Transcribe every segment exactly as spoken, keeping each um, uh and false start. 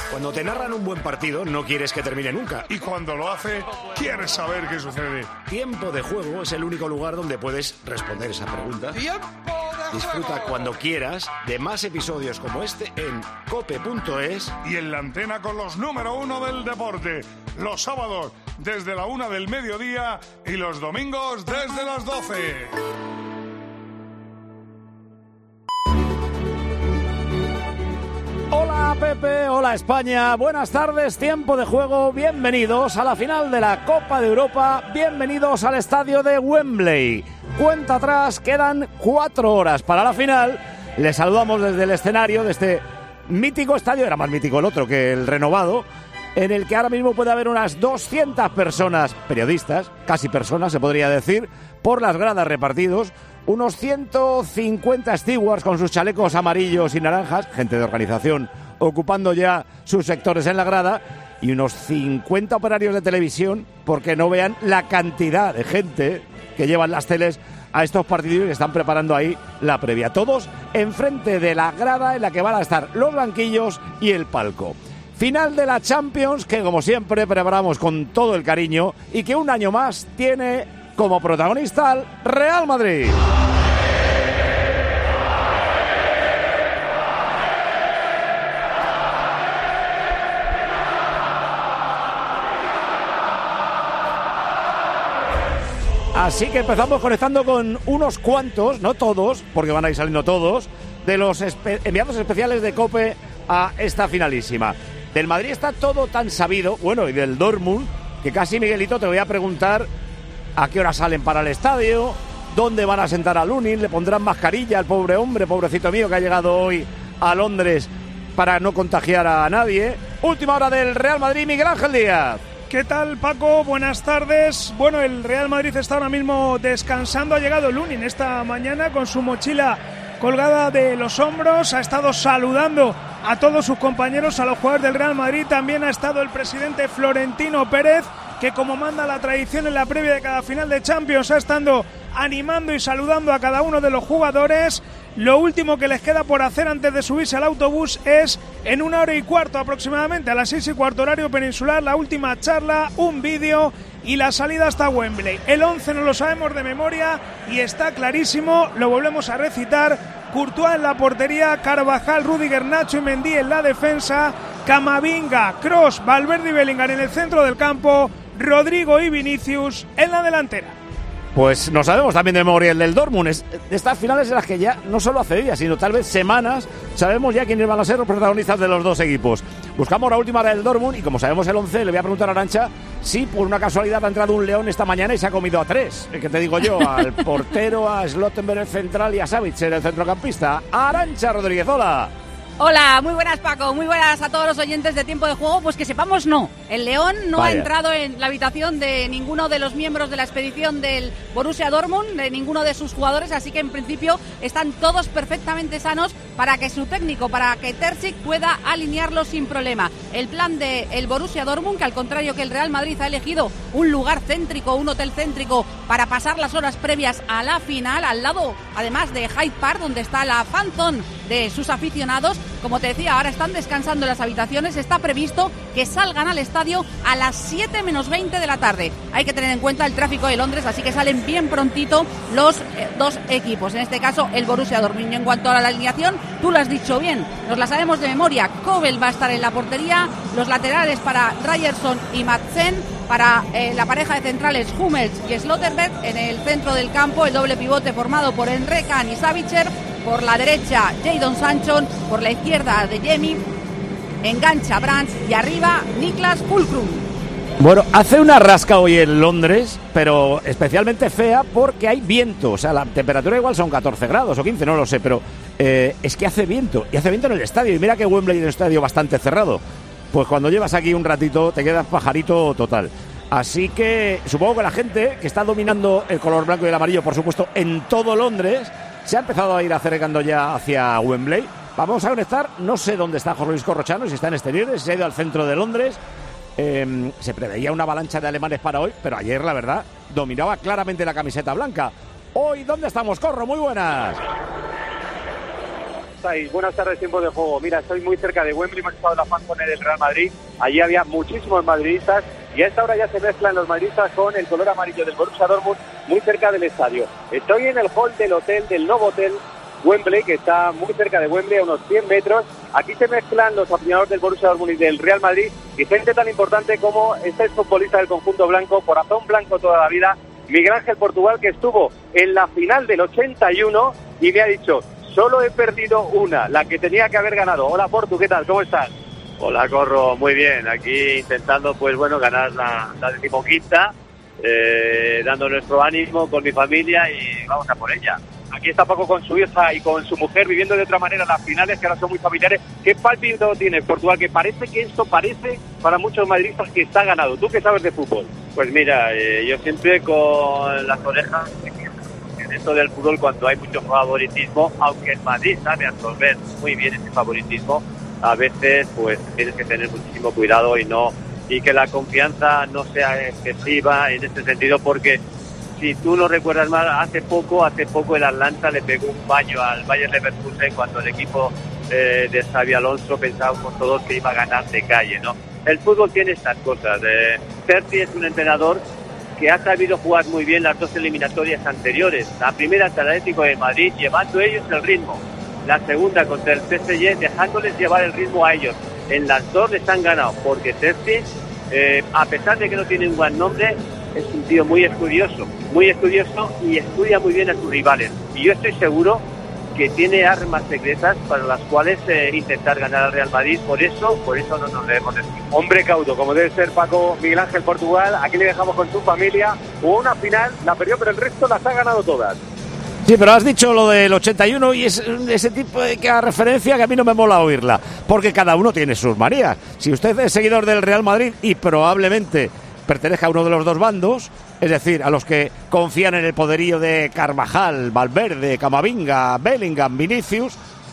Cuando te narran un buen partido, no quieres que termine nunca. Y cuando lo hace, quieres saber qué sucede. Tiempo de Juego es el único lugar donde puedes responder esa pregunta. ¡Tiempo de Disfruta juego! cuando quieras de más episodios como este en cope punto es. Y en la antena con los número uno del deporte. Los sábados desde la una del mediodía y los domingos desde las doce. Hola Pepe, hola España, buenas tardes, tiempo de juego, bienvenidos a la final de la Copa de Europa, bienvenidos al estadio de Wembley. Cuenta atrás, quedan cuatro horas para la final, les saludamos desde el escenario de este mítico estadio, era más mítico el otro que el renovado, en el que ahora mismo puede haber unas doscientas personas, periodistas, casi personas se podría decir, por las gradas repartidos, unos ciento cincuenta stewards con sus chalecos amarillos y naranjas, gente de organización ocupando ya sus sectores en la grada, y unos cincuenta operarios de televisión, porque no vean la cantidad de gente que llevan las teles a estos partidos y que están preparando ahí la previa. Todos enfrente de la grada en la que van a estar los banquillos y el palco. Final de la Champions, que como siempre preparamos con todo el cariño y que un año más tiene como protagonista al Real Madrid. Así que empezamos conectando con unos cuantos, no todos, porque van a ir saliendo todos, de los espe- enviados especiales de COPE a esta finalísima. Del Madrid está todo tan sabido, bueno, y del Dortmund, que casi, Miguelito, te voy a preguntar a qué hora salen para el estadio, dónde van a sentar a Lunin, le pondrán mascarilla al pobre hombre, pobrecito mío, que ha llegado hoy a Londres para no contagiar a nadie. Última hora del Real Madrid, Miguel Ángel Díaz. ¿Qué tal, Paco? Buenas tardes. Bueno, el Real Madrid está ahora mismo descansando. Ha llegado Lunin esta mañana con su mochila colgada de los hombros. Ha estado saludando a todos sus compañeros, a los jugadores del Real Madrid. También ha estado el presidente Florentino Pérez, que como manda la tradición en la previa de cada final de Champions, ha estado animando y saludando a cada uno de los jugadores. Lo último que les queda por hacer antes de subirse al autobús es, en una hora y cuarto aproximadamente, a las seis y cuarto horario peninsular, la última charla, un vídeo y la salida hasta Wembley. El once no lo sabemos de memoria y está clarísimo, lo volvemos a recitar: Courtois en la portería, Carvajal, Rüdiger, Nacho y Mendy en la defensa, Camavinga, Kroos, Valverde y Bellingham en el centro del campo, Rodrigo y Vinicius en la delantera. Pues no sabemos también de memoria el del Dortmund. Es de estas finales en las que ya no solo hace días, sino tal vez semanas, sabemos ya quiénes van a ser los protagonistas de los dos equipos. Buscamos la última hora del Dortmund y como sabemos el once, le voy a preguntar a Arantxa si por una casualidad ha entrado un león esta mañana y se ha comido a tres. ¿Qué te digo yo? Al portero, a Slottenberg el central y a Savitzer el centrocampista. Arantxa Rodríguez, hola. Hola, muy buenas, Paco, muy buenas a todos los oyentes de Tiempo de Juego. Pues que sepamos, no, el León no Vaya. ha entrado en la habitación de ninguno de los miembros de la expedición del Borussia Dortmund, de ninguno de sus jugadores, así que en principio están todos perfectamente sanos para que su técnico, para que Terzic pueda alinearlos sin problema. El plan del Borussia Dortmund, que al contrario que el Real Madrid ha elegido un lugar céntrico, un hotel céntrico para pasar las horas previas a la final, al lado además de Hyde Park, donde está la fan zone de sus aficionados. Como te decía, ahora están descansando en las habitaciones. Está previsto que salgan al estadio a las siete menos veinte de la tarde. Hay que tener en cuenta el tráfico de Londres, así que salen bien prontito los eh, dos equipos. En este caso, el Borussia Dortmund. En cuanto a la alineación, tú lo has dicho bien, nos la sabemos de memoria. Kobel va a estar en la portería, los laterales para Ryerson y Madsen, para eh, la pareja de centrales Hummels y Slotterberg, en el centro del campo el doble pivote formado por Emre Can y Savitzer, por la derecha Jadon Sancho, por la izquierda de Jemi, engancha Brands y arriba Niklas Füllkrug. Bueno, hace una rasca hoy en Londres, pero especialmente fea porque hay viento. O sea, la temperatura igual son catorce grados o quince, no lo sé, pero eh, es que hace viento. Y hace viento en el estadio. Y mira que Wembley es un estadio bastante cerrado. Pues cuando llevas aquí un ratito te quedas pajarito total. Así que supongo que la gente que está dominando el color blanco y el amarillo, por supuesto, en todo Londres, se ha empezado a ir acercando ya hacia Wembley. Vamos a conectar, no sé dónde está José Luis Corrochano, si está en exteriores, si se ha ido al centro de Londres. Eh, se preveía una avalancha de alemanes para hoy, pero ayer, la verdad, dominaba claramente la camiseta blanca. Hoy, ¿dónde estamos, Corro? Muy buenas. estáis? Buenas tardes, tiempo de juego. Mira, estoy muy cerca de Wembley, hemos estado en la FanCon del Real Madrid. Allí había muchísimos madridistas y a esta hora ya se mezclan los madridistas con el color amarillo del Borussia Dortmund, muy cerca del estadio. Estoy en el hall del hotel, del nuevo hotel Wembley, que está muy cerca de Wembley, a unos cien metros. Aquí se mezclan los aficionados del Borussia Dortmund y del Real Madrid y gente tan importante como este futbolista del conjunto blanco, corazón blanco toda la vida, Miguel Ángel Portugal, que estuvo en la final del ochenta y uno y me ha dicho: solo he perdido una, la que tenía que haber ganado. Hola Portu, ¿qué tal? ¿Cómo estás? Hola Corro, muy bien, aquí intentando pues bueno ganar la, la decimoquinta, eh, dando nuestro ánimo con mi familia y vamos a por ella. Aquí está Paco con su hija y con su mujer viviendo de otra manera las finales, que ahora son muy familiares. ¿Qué pálpito tiene Portugal? Que parece que esto parece para muchos madridistas que está ganado. ¿Tú qué sabes de fútbol? Pues mira, eh, yo siempre con las orejas en esto del fútbol, cuando hay mucho favoritismo, aunque el Madrid sabe absorber muy bien ese favoritismo, a veces pues tienes que tener muchísimo cuidado y no y que la confianza no sea excesiva en este sentido, porque si tú no recuerdas mal, hace poco, hace poco el Atlanta le pegó un baño al Bayer Leverkusen cuando el equipo eh, de Xabi Alonso pensábamos todos que iba a ganar de calle, ¿no? El fútbol tiene estas cosas. Eh, Cerci es un entrenador que ha sabido jugar muy bien las dos eliminatorias anteriores. La primera ante el Atlético de Madrid, llevando ellos el ritmo. La segunda contra el P S G, dejándoles llevar el ritmo a ellos. En las dos les han ganado, porque Cerci, eh, a pesar de que no tiene un buen nombre, es un tío muy estudioso, muy estudioso y estudia muy bien a sus rivales. Y yo estoy seguro que tiene armas secretas para las cuales eh, intentar ganar al Real Madrid. Por eso, por eso no nos debemos decir. Hombre cauto, como debe ser Paco. Miguel Ángel Portugal, aquí le dejamos con su familia. Hubo una final, la perdió, pero el resto las ha ganado todas. Sí, pero has dicho lo del ochenta y uno y es ese tipo de referencia que a mí no me mola oírla, porque cada uno tiene sus manías. Si usted es seguidor del Real Madrid y probablemente pertenezca a uno de los dos bandos, es decir, a los que confían en el poderío de Carvajal, Valverde, Camavinga, Bellingham, Vinicius,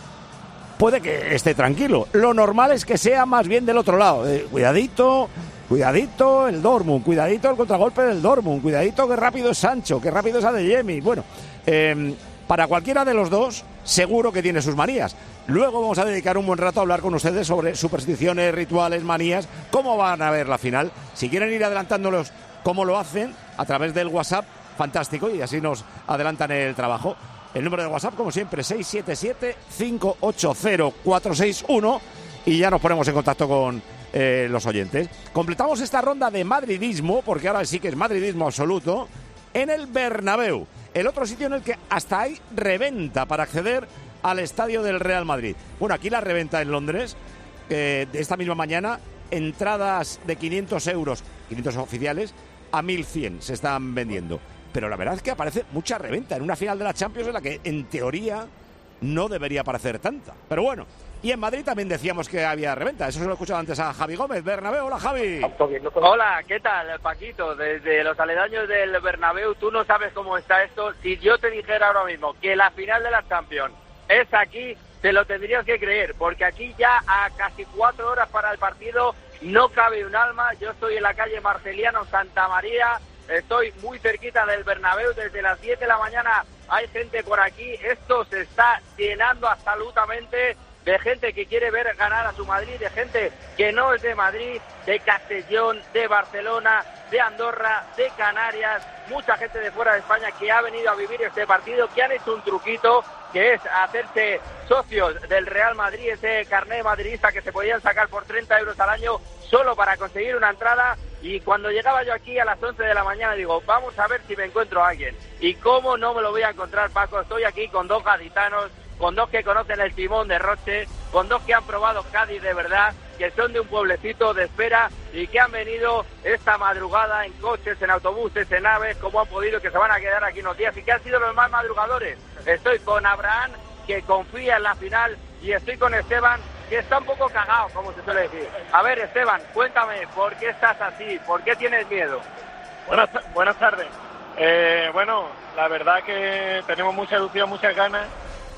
puede que esté tranquilo. Lo normal es que sea más bien del otro lado. Eh, cuidadito, cuidadito el Dortmund, cuidadito el contragolpe del Dortmund, cuidadito que rápido es Sancho, que rápido es Adeyemi. Bueno, eh, para cualquiera de los dos seguro que tiene sus manías. Luego vamos a dedicar un buen rato a hablar con ustedes sobre supersticiones, rituales, manías, cómo van a ver la final. Si quieren ir adelantándolos cómo lo hacen a través del WhatsApp, fantástico, y así nos adelantan el trabajo. El número de WhatsApp, como siempre, seis siete siete, cinco ocho cero, cuatro seis uno, y ya nos ponemos en contacto con eh, los oyentes. Completamos esta ronda de madridismo, porque ahora sí que es madridismo absoluto, en el Bernabéu, el otro sitio en el que hasta hay reventa para acceder al estadio del Real Madrid. Bueno, aquí la reventa en Londres, eh, de esta misma mañana, entradas de quinientos euros, quinientos oficiales, a mil cien se están vendiendo. Pero la verdad es que aparece mucha reventa en una final de la Champions en la que, en teoría, no debería aparecer tanta. Pero bueno, y en Madrid también decíamos que había reventa. Eso se lo he escuchado antes a Javi Gómez, Bernabéu. Hola, Javi. Hola, ¿qué tal, Paquito? Desde los aledaños del Bernabéu, tú no sabes cómo está esto. Si yo te dijera ahora mismo que la final de la Champions es aquí, te lo tendrías que creer, porque aquí ya a casi cuatro horas para el partido no cabe un alma. Yo estoy en la calle Marceliano Santa María, estoy muy cerquita del Bernabéu, desde las diez de la mañana hay gente por aquí. Esto se está llenando absolutamente de gente que quiere ver ganar a su Madrid, de gente que no es de Madrid, de Castellón, de Barcelona, de Andorra, de Canarias, mucha gente de fuera de España que ha venido a vivir este partido, que han hecho un truquito, que es hacerse socios del Real Madrid, ese carné madridista que se podían sacar por treinta euros al año solo para conseguir una entrada. Y cuando llegaba yo aquí a las once de la mañana digo, vamos a ver si me encuentro a alguien. Y cómo no me lo voy a encontrar, Paco. Estoy aquí con dos gaditanos, con dos que conocen el timón de Roche, con dos que han probado Cádiz de verdad, que son de un pueblecito de espera y que han venido esta madrugada en coches, en autobuses, en naves, como han podido, que se van a quedar aquí unos días y que han sido los más madrugadores. Estoy con Abraham, que confía en la final, y estoy con Esteban, que está un poco cagado, como se suele decir. A ver, Esteban, cuéntame, ¿por qué estás así? ¿Por qué tienes miedo? Buenas, buenas tardes. Eh, bueno, la verdad que tenemos mucha ilusión, muchas ganas,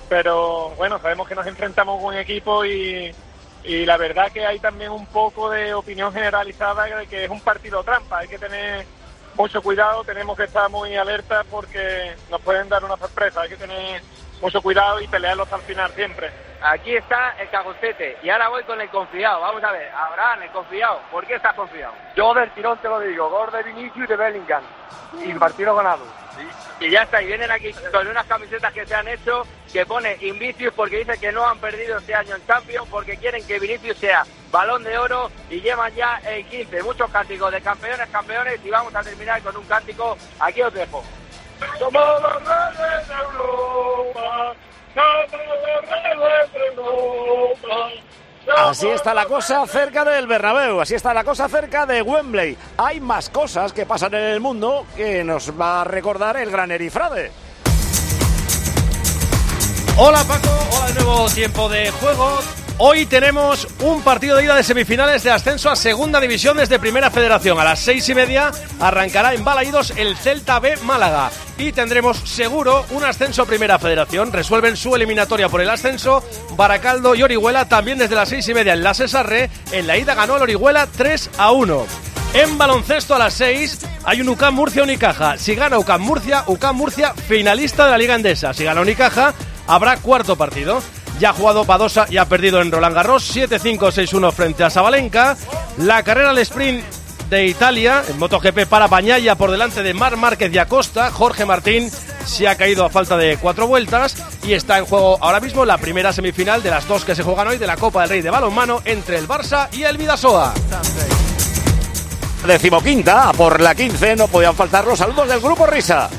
pero bueno, sabemos que nos enfrentamos con un equipo y, y la verdad que hay también un poco de opinión generalizada de que es un partido trampa. Hay que tener mucho cuidado, tenemos que estar muy alerta porque nos pueden dar una sorpresa. Hay que tener mucho cuidado y pelearlos al final siempre. aquí está el cagostete. Y ahora voy con el confiado. Vamos a ver, Abraham, el confiado. ¿Por qué estás confiado? Yo del tirón te lo digo, gol de Vinicius y de Bellingham. Y partido ganado. Y ya está, y vienen aquí con unas camisetas que se han hecho que pone Invicius porque dice que no han perdido este año en Champions porque quieren que Vinicius sea Balón de Oro y llevan ya el quince. Muchos cánticos de campeones, campeones y vamos a terminar con un cántico. Aquí os dejo. Somos los reyes de Europa, somos los reyes de Europa. Así está la cosa cerca del Bernabéu, así está la cosa cerca de Wembley. Hay más cosas que pasan en el mundo que nos va a recordar el gran Erifrade. Hola Paco, hola de nuevo Tiempo de Juego. Hoy tenemos un partido de ida de semifinales de ascenso a Segunda División desde Primera Federación. A las seis y media arrancará en Balaídos el Celta B Málaga. Y tendremos seguro un ascenso a Primera Federación. Resuelven su eliminatoria por el ascenso Baracaldo y Orihuela también desde las seis y media en la Cesarre. En la ida ganó el Orihuela tres a uno. En baloncesto a las seis hay un U C A M Murcia Unicaja. Si gana U C A M Murcia, U C A M Murcia finalista de la Liga Endesa. Si gana Unicaja, habrá cuarto partido. Ya ha jugado Badosa y ha perdido en Roland Garros siete cinco seis uno frente a Sabalenka. La carrera al sprint de Italia en MotoGP para Bagnaia por delante de Marc Márquez y Acosta. Jorge Martín se ha caído a falta de cuatro vueltas y está en juego ahora mismo la primera semifinal de las dos que se juegan hoy de la Copa del Rey de balonmano entre el Barça y el Bidasoa. Decimoquinta, por la quince no podían faltar los saludos del Grupo Risa.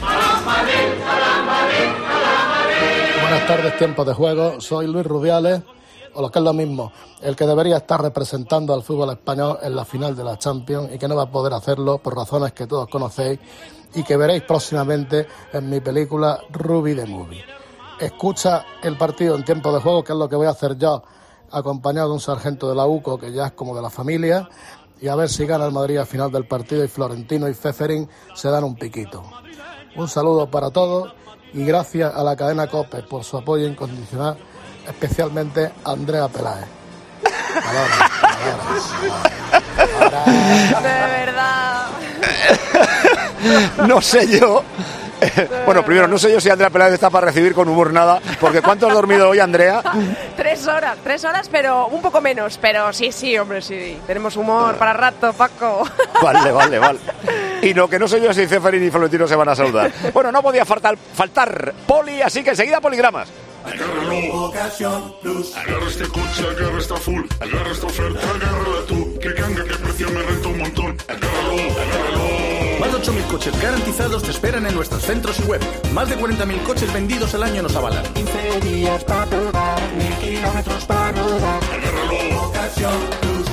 Buenas tardes, Tiempo de Juego. Soy Luis Rubiales, o lo que es lo mismo, el que debería estar representando al fútbol español en la final de la Champions y que no va a poder hacerlo por razones que todos conocéis y que veréis próximamente en mi película Ruby the Movie. Escucha el partido en Tiempo de Juego, que es lo que voy a hacer yo, acompañado de un sargento de la U C O, que ya es como de la familia, y a ver si gana el Madrid al final del partido y Florentino y Feferín se dan un piquito. Un saludo para todos. Y gracias a la cadena COPE por su apoyo incondicional, especialmente a Andrea Peláez. De verdad. No sé yo. Bueno, primero, no sé yo si Andrea Peláez está para recibir con humor nada, porque ¿cuánto has dormido hoy, Andrea? Tres horas, tres horas, pero un poco menos, pero sí, sí, hombre, sí. Tenemos humor para rato, Paco. Vale, vale, vale. Y lo que no sé yo si Ceferín y Florentino se van a saludar. Bueno, no podía faltar, faltar Poli, así que enseguida poligramas. Agárralo, Ocasión Plus. Agarra este coche, agarra esta full. Agarra esta oferta, agárrala tú. Que canga, que precio me renta un montón. Agárralo, agárralo. Más de ocho mil coches garantizados te esperan en nuestros centros y web. Más de cuarenta mil coches vendidos al año nos avalan. quince días para probar, mil kilómetros para rodar. Agárralo, Ocasión Plus.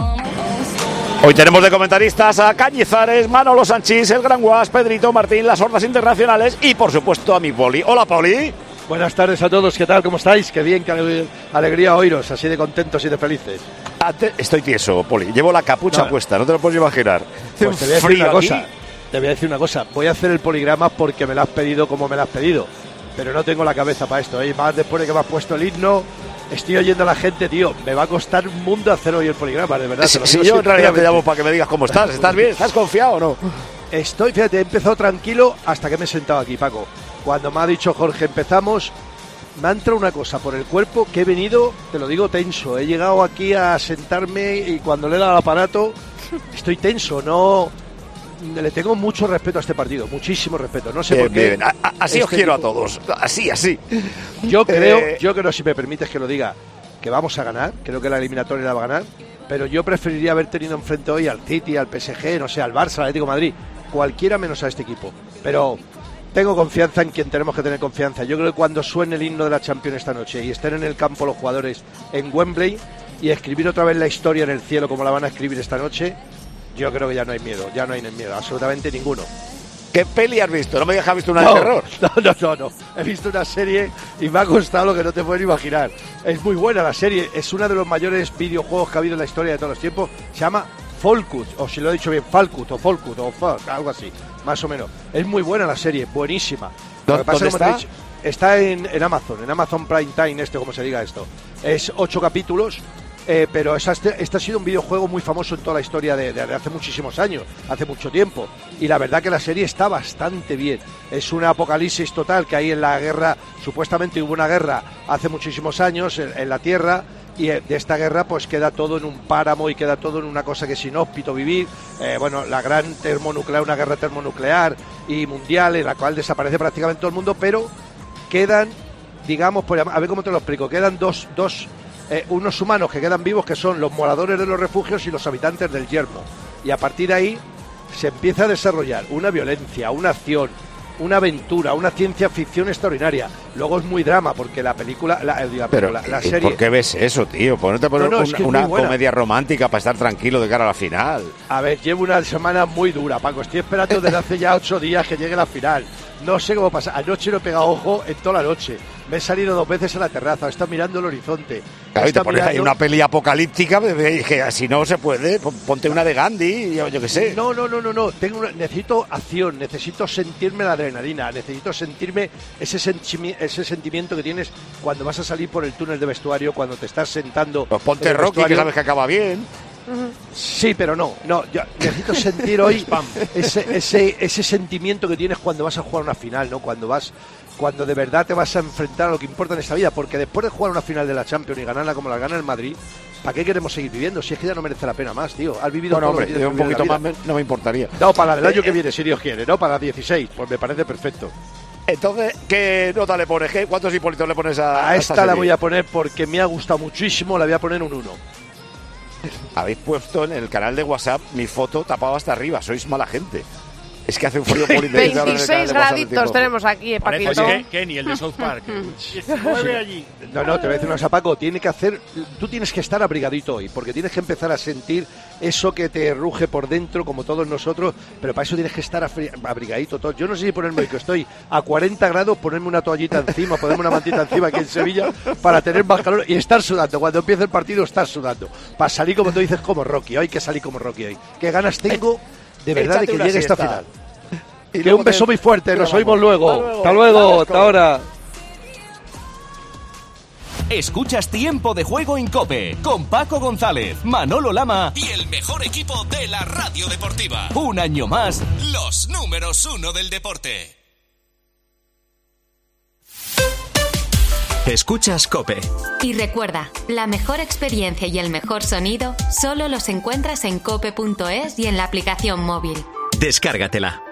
Hoy tenemos de comentaristas a Cañizares, Manolo Sanchís, el Gran Guas, Pedrito Martín, las hordas internacionales y por supuesto a mi Poli. Hola, Poli. Buenas tardes a todos, ¿qué tal? ¿Cómo estáis? Qué bien, qué alegría oíros, así de contentos y de felices. Estoy tieso, Poli, llevo la capucha no. puesta, no te lo puedes imaginar. Pues te voy a decir una cosa, aquí. te voy a decir una cosa, voy a hacer el poligrama porque me lo has pedido como me lo has pedido, pero no tengo la cabeza para esto, ¿eh? Más después de que me has puesto el himno, estoy oyendo a la gente, tío, me va a costar un mundo hacer hoy el poligrama, de verdad. Si, si yo en realidad te llamo para que me digas cómo estás, ¿estás bien? ¿Estás confiado o no? Estoy, fíjate, he empezado tranquilo hasta que me he sentado aquí, Paco. Cuando me ha dicho Jorge, empezamos, me ha entrado una cosa por el cuerpo que he venido, te lo digo, tenso. He llegado aquí a sentarme y cuando le he dado al aparato, estoy tenso, no... Le tengo mucho respeto a este partido, muchísimo respeto. No sé bien, por qué. Bien. A, a, así este os quiero tipo... a todos, así, así. Yo creo, eh... yo creo, si me permites que lo diga, que vamos a ganar. Creo que la eliminatoria la va a ganar. Pero yo preferiría haber tenido enfrente hoy al City, al P S G, no sé, al Barça, al Atlético de Madrid. Cualquiera menos a este equipo. Pero tengo confianza en quien tenemos que tener confianza. Yo creo que cuando suene el himno de la Champions esta noche y estén en el campo los jugadores en Wembley y escribir otra vez la historia en el cielo como la van a escribir esta noche, yo creo que ya no hay miedo, ya no hay miedo, absolutamente ninguno. ¿Qué peli has visto? No me digas que has visto una no, de terror. No, no, no, no. He visto una serie y me ha costado lo que no te puedes imaginar. Es muy buena la serie, es uno de los mayores videojuegos que ha habido en la historia de todos los tiempos. Se llama Fallout, o si lo he dicho bien, Fallout o Fallout o Fallout, algo así, más o menos. Es muy buena la serie, buenísima. Lo que pasa, ¿Dónde está? Dicho, está en, en Amazon, en Amazon Prime Time, este, como se diga esto. Es ocho capítulos Eh, pero esa, este, este ha sido un videojuego muy famoso en toda la historia de, de, de hace muchísimos años, hace mucho tiempo, y la verdad que la serie está bastante bien. Es un apocalipsis total que hay en la guerra, supuestamente hubo una guerra hace muchísimos años en, en la Tierra, y de esta guerra pues queda todo en un páramo y queda todo en una cosa que es inhóspito vivir, eh, bueno, la gran termonuclear, una guerra termonuclear y mundial en la cual desaparece prácticamente todo el mundo, pero quedan, digamos, pues, a ver cómo te lo explico, quedan dos, dos Eh, unos humanos que quedan vivos, que son los moradores de los refugios y los habitantes del yermo, y a partir de ahí se empieza a desarrollar una violencia, una acción, una aventura, una ciencia ficción extraordinaria. Luego es muy drama porque la película, la, la, pero la, la serie... ¿por qué ves eso, tío? Ponerte a poner no, no, un, es que es una muy buena. comedia romántica para estar tranquilo de cara a la final. A ver, llevo una semana muy dura, Paco. Estoy esperando desde hace ya ocho días que llegue la final. No sé cómo pasa. Anoche no he pegado ojo en toda la noche. Me he salido dos veces a la terraza. He estado mirando el horizonte. Claro, y te pones mirando... ahí una peli apocalíptica, que si no se puede, ponte una de Gandhi, yo, yo qué sé. No, no, no, no, no. Tengo una... necesito acción, necesito sentirme la adrenalina, necesito sentirme ese, sentimi... ese sentimiento que tienes cuando vas a salir por el túnel de vestuario, cuando te estás sentando. Pues ponte Rocky, vestuario. Que sabes que acaba bien. Sí, pero no, no, yo necesito sentir hoy ese, ese, ese sentimiento que tienes cuando vas a jugar una final, ¿no? Cuando vas, cuando de verdad te vas a enfrentar a lo que importa en esta vida, porque después de jugar una final de la Champions y ganarla como la gana el Madrid, ¿para qué queremos seguir viviendo? Si es que ya no merece la pena más, tío. Has vivido bueno, todo hombre, lo que un poquito más me, no me importaría. No, para el año eh, que viene, si Dios quiere, ¿no? Para dieciséis, pues me parece perfecto. Entonces, ¿qué nota le pones? ¿Qué, ¿Cuántos hipolitos le pones a, a esta? esta La voy a poner porque me ha gustado muchísimo, la voy a poner un uno. Habéis puesto en el canal de WhatsApp mi foto tapada hasta arriba, sois mala gente. Es que hace un frío por veintiséis graditos tenemos aquí, eh, Paquito. Que Kenny, el de South Park. diecinueve allí. No, no, te voy a decir una cosa, Paco. Tiene que hacer, tú tienes que estar abrigadito hoy, porque tienes que empezar a sentir eso que te ruge por dentro, como todos nosotros, pero para eso tienes que estar abrigadito todo. Yo no sé si ponerme hoy que estoy a cuarenta grados, ponerme una toallita encima, ponerme una mantita encima aquí en Sevilla, para tener más calor y estar sudando. Cuando empiece el partido, estar sudando. Para salir, como tú dices, como Rocky. Hoy hay que salir como Rocky hoy. Qué ganas tengo... de verdad de que llegue esta final. Y que un beso muy fuerte, nos oímos luego. Hasta luego, hasta ahora. Escuchas Tiempo de Juego en COPE con Paco González, Manolo Lama y el mejor equipo de la radio deportiva. Un año más, los números uno del deporte. Escuchas COPE. Y recuerda, la mejor experiencia y el mejor sonido solo los encuentras en cope punto es y en la aplicación móvil. Descárgatela.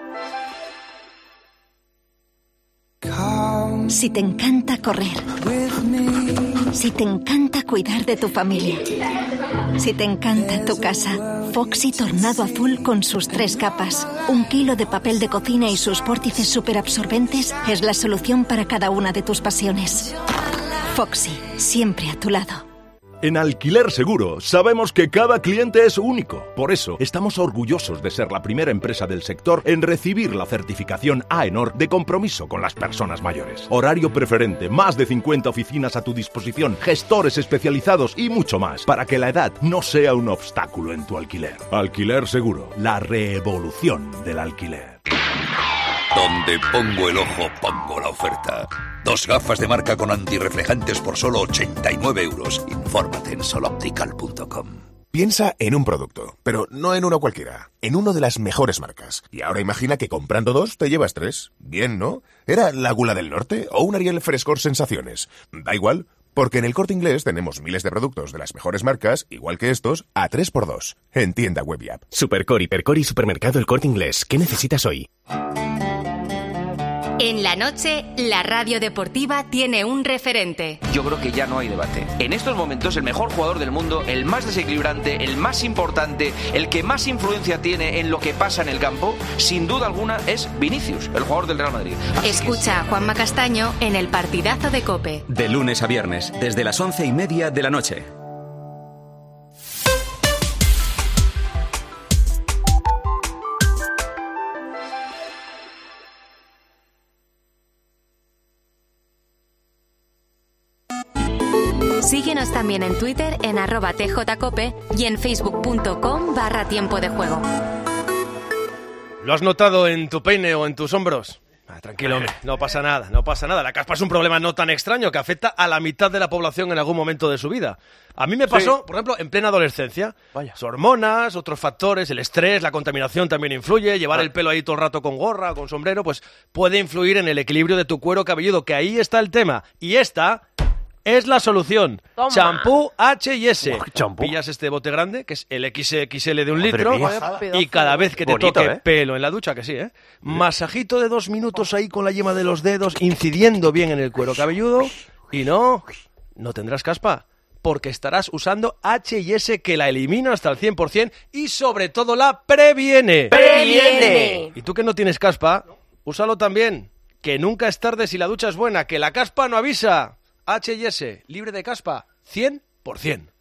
Si te encanta correr, si te encanta cuidar de tu familia, si te encanta tu casa, Foxy Tornado Azul con sus tres capas, un kilo de papel de cocina y sus vórtices superabsorbentes es la solución para cada una de tus pasiones. Foxy, siempre a tu lado. En Alquiler Seguro sabemos que cada cliente es único. Por eso estamos orgullosos de ser la primera empresa del sector en recibir la certificación AENOR de compromiso con las personas mayores. Horario preferente, más de cincuenta oficinas a tu disposición, gestores especializados y mucho más, para que la edad no sea un obstáculo en tu alquiler. Alquiler Seguro, la revolución del alquiler. Donde pongo el ojo, pongo la oferta. Dos gafas de marca con antirreflejantes por solo ochenta y nueve euros. Infórmate en soloptical punto com. Piensa en un producto, pero no en uno cualquiera, en uno de las mejores marcas. Y ahora imagina que comprando dos te llevas tres. Bien, ¿no? ¿Era la Gula del Norte o un Ariel Frescor Sensaciones? Da igual, porque en El Corte Inglés tenemos miles de productos de las mejores marcas, igual que estos, a tres por dos. En tienda web y app. Supercor, Hipercor y Supermercado El Corte Inglés. ¿Qué necesitas hoy? En la noche, la radio deportiva tiene un referente. Yo creo que ya no hay debate. En estos momentos, el mejor jugador del mundo, el más desequilibrante, el más importante, el que más influencia tiene en lo que pasa en el campo, sin duda alguna, es Vinicius, el jugador del Real Madrid. Así Escucha a Juanma Castaño en el partidazo de COPE. De lunes a viernes, desde las once y media de la noche. Síguenos también en Twitter en arroba tjcope y en facebook punto com barra tiempo de juego. ¿Lo has notado en tu peine o en tus hombros? Ah, tranquilo, hombre, no pasa nada, no pasa nada. La caspa es un problema no tan extraño que afecta a la mitad de la población en algún momento de su vida. A mí me pasó, sí. por ejemplo, en plena adolescencia. Vaya. Las hormonas, otros factores, el estrés, la contaminación también influye. Llevar ah. el pelo ahí todo el rato con gorra o con sombrero, pues puede influir en el equilibrio de tu cuero cabelludo, que ahí está el tema. Y esta es la solución. Toma. Champú H y S. Oh, pillas este bote grande, que es el equis equis ele de un Madre litro, mía. Y cada vez que te Bonito, toque ¿eh? pelo en la ducha, que sí, ¿eh? Masajito de dos minutos ahí con la yema de los dedos, incidiendo bien en el cuero cabelludo. Y no, no tendrás caspa, porque estarás usando H y S, que la elimina hasta el cien por ciento y sobre todo la previene. ¡Previene! Y tú que no tienes caspa, úsalo también. Que nunca es tarde si la ducha es buena, que la caspa no avisa. H y S, libre de caspa, cien por ciento.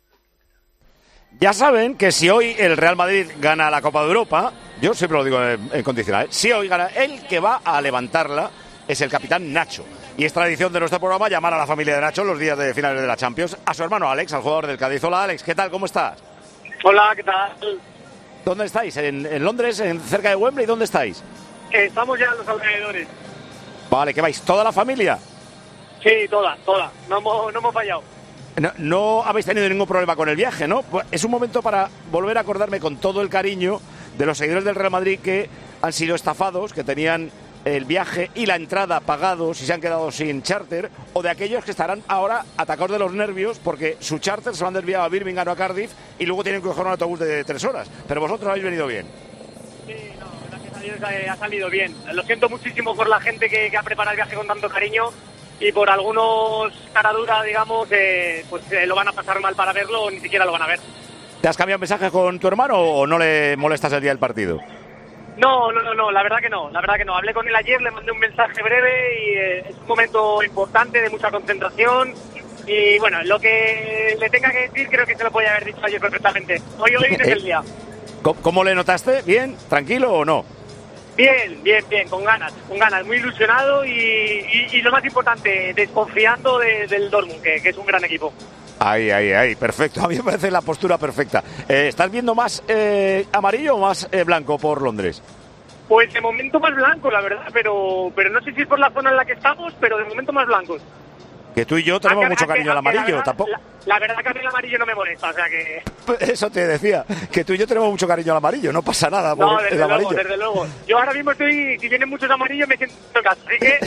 Ya saben que si hoy el Real Madrid gana la Copa de Europa, yo siempre lo digo en, en condicional, ¿eh? Si hoy gana, el que va a levantarla es el capitán Nacho. Y es tradición de nuestro programa llamar a la familia de Nacho los días de finales de la Champions, a su hermano Alex, al jugador del Cádiz. Hola Alex, ¿qué tal? ¿Cómo estás? Hola, ¿qué tal? ¿Dónde estáis? ¿En, en Londres, en, cerca de Wembley? ¿Dónde estáis? Eh, estamos ya en los alrededores. Vale, ¿qué vais? ¿Toda la familia? Sí, toda, toda. No hemos, no hemos fallado. No, no habéis tenido ningún problema con el viaje, ¿no? Pues es un momento para volver a acordarme con todo el cariño de los seguidores del Real Madrid que han sido estafados, que tenían el viaje y la entrada pagados y se han quedado sin charter, o de aquellos que estarán ahora atacados de los nervios porque su charter se lo han desviado a Birmingham o a Cardiff y luego tienen que coger un autobús de tres horas. Pero vosotros habéis venido bien. Sí, no, gracias a Dios ha salido bien. Lo siento muchísimo por la gente que, que ha preparado el viaje con tanto cariño. Y por algunos caradura, digamos, eh, pues eh, lo van a pasar mal para verlo o ni siquiera lo van a ver. ¿Te has cambiado mensaje con tu hermano o no le molestas el día del partido? No, no, no, no, la verdad que no, la verdad que no. Hablé con él ayer, le mandé un mensaje breve y eh, es un momento importante de mucha concentración. Y bueno, lo que le tenga que decir creo que se lo podía haber dicho ayer perfectamente. Hoy, hoy es el día. ¿Cómo, ¿Cómo le notaste? ¿Bien? ¿Tranquilo o no? Bien, bien, bien, con ganas, con ganas, muy ilusionado y, y, y lo más importante, desconfiando de, del Dortmund, que, que es un gran equipo. Ahí, ahí, ahí, perfecto. A mí me parece la postura perfecta. Eh, ¿Estás viendo más eh, amarillo o más eh, blanco por Londres? Pues de momento más blanco, la verdad, pero pero no sé si es por la zona en la que estamos, pero de momento más blancos. Que tú y yo tenemos que, mucho que, cariño al amarillo, la verdad, tampoco. La, la verdad que a mí el amarillo no me molesta, o sea que... Eso te decía, que tú y yo tenemos mucho cariño al amarillo, no pasa nada por no, desde el amarillo. Luego, desde luego. Yo ahora mismo estoy, si vienen muchos amarillos me siento en casa, así que...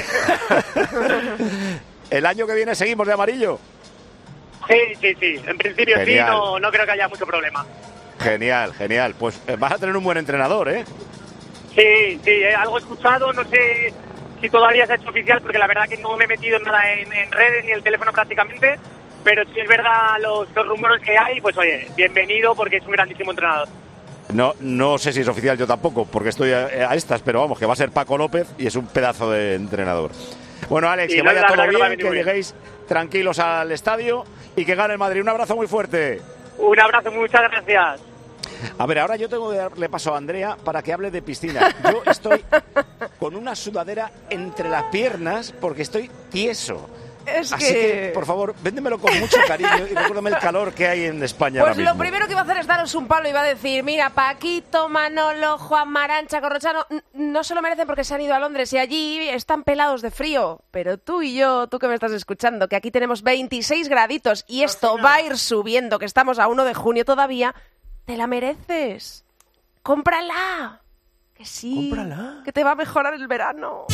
¿El año que viene seguimos de amarillo? Sí, sí, sí, en principio genial. Sí, no, no creo que haya mucho problema. Genial, genial, pues vas a tener un buen entrenador, ¿eh? Sí, sí, eh, algo escuchado, no sé... si todavía se ha hecho oficial, porque la verdad que no me he metido en nada en, en redes ni el teléfono prácticamente, pero si es verdad los, los rumores que hay, pues oye, bienvenido porque es un grandísimo entrenador. No, no sé si es oficial yo tampoco, porque estoy a, a estas, pero vamos, que va a ser Paco López y es un pedazo de entrenador. Bueno, Alex, y que no vaya todo bien, que lleguéis tranquilos al estadio y que gane el Madrid. Un abrazo muy fuerte. Un abrazo, muchas gracias. A ver, ahora yo tengo que darle paso a Andrea para que hable de piscina. Yo estoy con una sudadera entre las piernas porque estoy tieso. Es Así que... que, por favor, véndemelo con mucho cariño y recuérdame el calor que hay en España Pues ahora mismo. Lo primero que iba a hacer es daros un palo y va a decir, mira, Paquito, Manolo, Juan Marancha, Corrochano, no se lo merecen porque se han ido a Londres y allí están pelados de frío. Pero tú y yo, tú que me estás escuchando, que aquí tenemos veintiséis graditos y esto va a ir subiendo, que estamos a uno de junio todavía, te la mereces. ¡Cómprala! Que sí. ¡Cómprala! Que te va a mejorar el verano.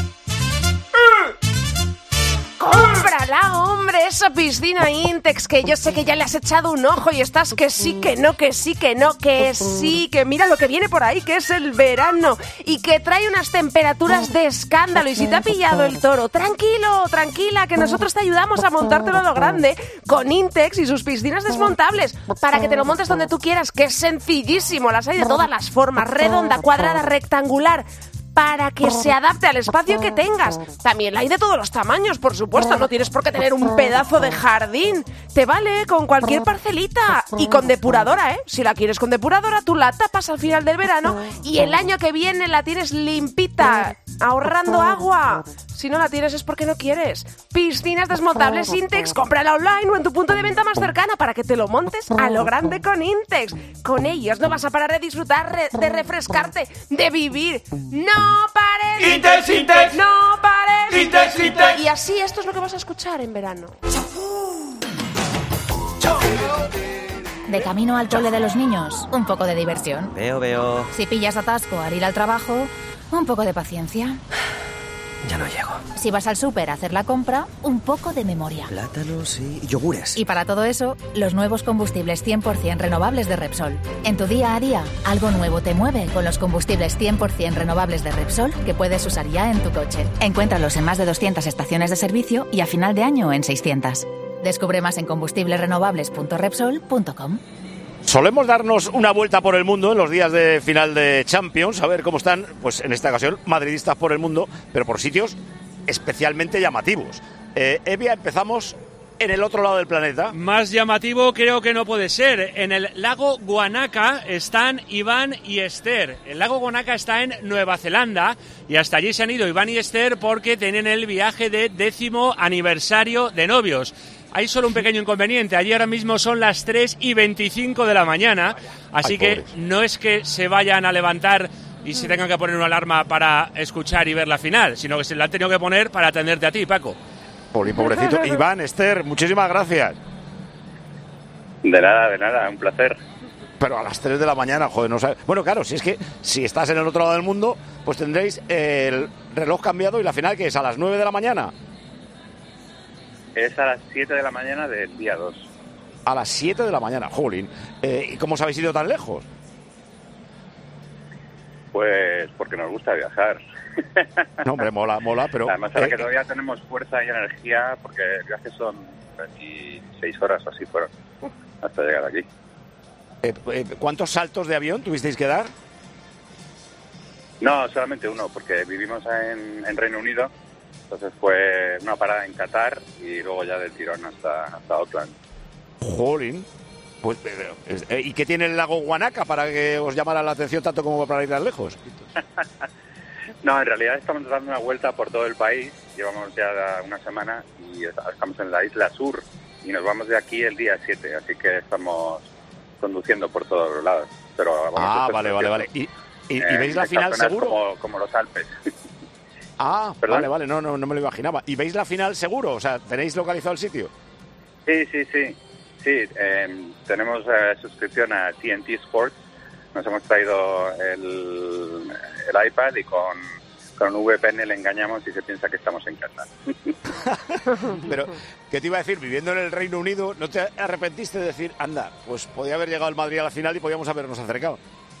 ¡Cómprala, hombre! Esa piscina Intex, que yo sé que ya le has echado un ojo y estás que sí, que no, que sí, que no, que sí, que mira lo que viene por ahí, que es el verano y que trae unas temperaturas de escándalo. Y si te ha pillado el toro, tranquilo, tranquila, que nosotros te ayudamos a montártelo a lo grande con Intex y sus piscinas desmontables para que te lo montes donde tú quieras, que es sencillísimo. Las hay de todas las formas, redonda, cuadrada, rectangular, para que se adapte al espacio que tengas. También la hay de todos los tamaños, por supuesto. No tienes por qué tener un pedazo de jardín. Te vale con cualquier parcelita. Y con depuradora, ¿eh? Si la quieres con depuradora, tú la tapas al final del verano y el año que viene la tienes limpita. ahorrando agua. Si no la tienes es porque no quieres. Piscinas desmontables Intex, cómprala online o en tu punto de venta más cercana para que te lo montes a lo grande con Intex. Con ellos no vas a parar de disfrutar, re- de refrescarte, de vivir. ¡No pares! Intex, Intex. ¡No pares! Intex, Intex. Y así esto es lo que vas a escuchar en verano. De camino al cole de los niños, un poco de diversión. Veo, veo. Si pillas atasco al ir al trabajo, un poco de paciencia. Ya no llego. Si vas al súper a hacer la compra, un poco de memoria. Plátanos y yogures. Y para todo eso, los nuevos combustibles cien por ciento renovables de Repsol. En tu día a día, algo nuevo te mueve con los combustibles cien por ciento renovables de Repsol que puedes usar ya en tu coche. Encuéntralos en más de doscientas estaciones de servicio y a final de año en seiscientas. Descubre más en combustibles renovables punto repsol punto com. Solemos darnos una vuelta por el mundo en los días de final de Champions, a ver cómo están, pues en esta ocasión, madridistas por el mundo, pero por sitios especialmente llamativos. Eh, Evia, empezamos en el otro lado del planeta. Más llamativo creo que no puede ser. En el lago Guanaca están Iván y Esther. El lago Guanaca está en Nueva Zelanda y hasta allí se han ido Iván y Esther porque tienen el viaje de décimo aniversario de novios. Hay solo un pequeño inconveniente, allí ahora mismo son las tres y veinticinco de la mañana, así Ay, que pobres. No es que se vayan a levantar y se tengan que poner una alarma para escuchar y ver la final, sino que se la han tenido que poner para atenderte a ti, Paco. Pobre, pobrecito. Iván, Esther, muchísimas gracias. De nada, de nada, un placer. Pero a las tres de la mañana, joder, no sabes. Bueno, claro, si es que si estás en el otro lado del mundo, pues tendréis el reloj cambiado y la final, que es a las nueve de la mañana. Es a las siete de la mañana del día dos. A las siete de la mañana, jolín. Eh, ¿Y cómo os habéis ido tan lejos? Pues porque nos gusta viajar. No, hombre, mola, mola, pero... Además, ahora eh, que todavía tenemos fuerza y energía, porque el viaje son veintiséis horas o así fueron, hasta llegar aquí. Eh, eh, ¿Cuántos saltos de avión tuvisteis que dar? No, solamente uno, porque vivimos en, en Reino Unido. Entonces fue una parada en Qatar y luego ya del tirón hasta, hasta Auckland. Jolín. Pues, eh, ¿y qué tiene el lago Guanaca para que os llamara la atención tanto como para ir tan lejos? No, en realidad estamos dando una vuelta por todo el país. Llevamos ya una semana y estamos en la isla sur y nos vamos de aquí el día siete. Así que estamos conduciendo por todos los lados. Pero vamos, ah, vale, vale, vale. ¿Y, y, eh, ¿y veis la final seguro? Como, como los Alpes. Ah, ¿Perdón? vale, vale, no, no, no me lo imaginaba. ¿Y veis la final seguro? O sea, ¿tenéis localizado el sitio? Sí, sí, sí. Sí, eh, tenemos eh, suscripción a T N T Sports. Nos hemos traído el, el iPad y con, con un V P N le engañamos y se piensa que estamos en casa. Pero, ¿qué te iba a decir? Viviendo en el Reino Unido, ¿no te arrepentiste de decir, anda, pues podía haber llegado el Madrid a la final y podíamos habernos acercado?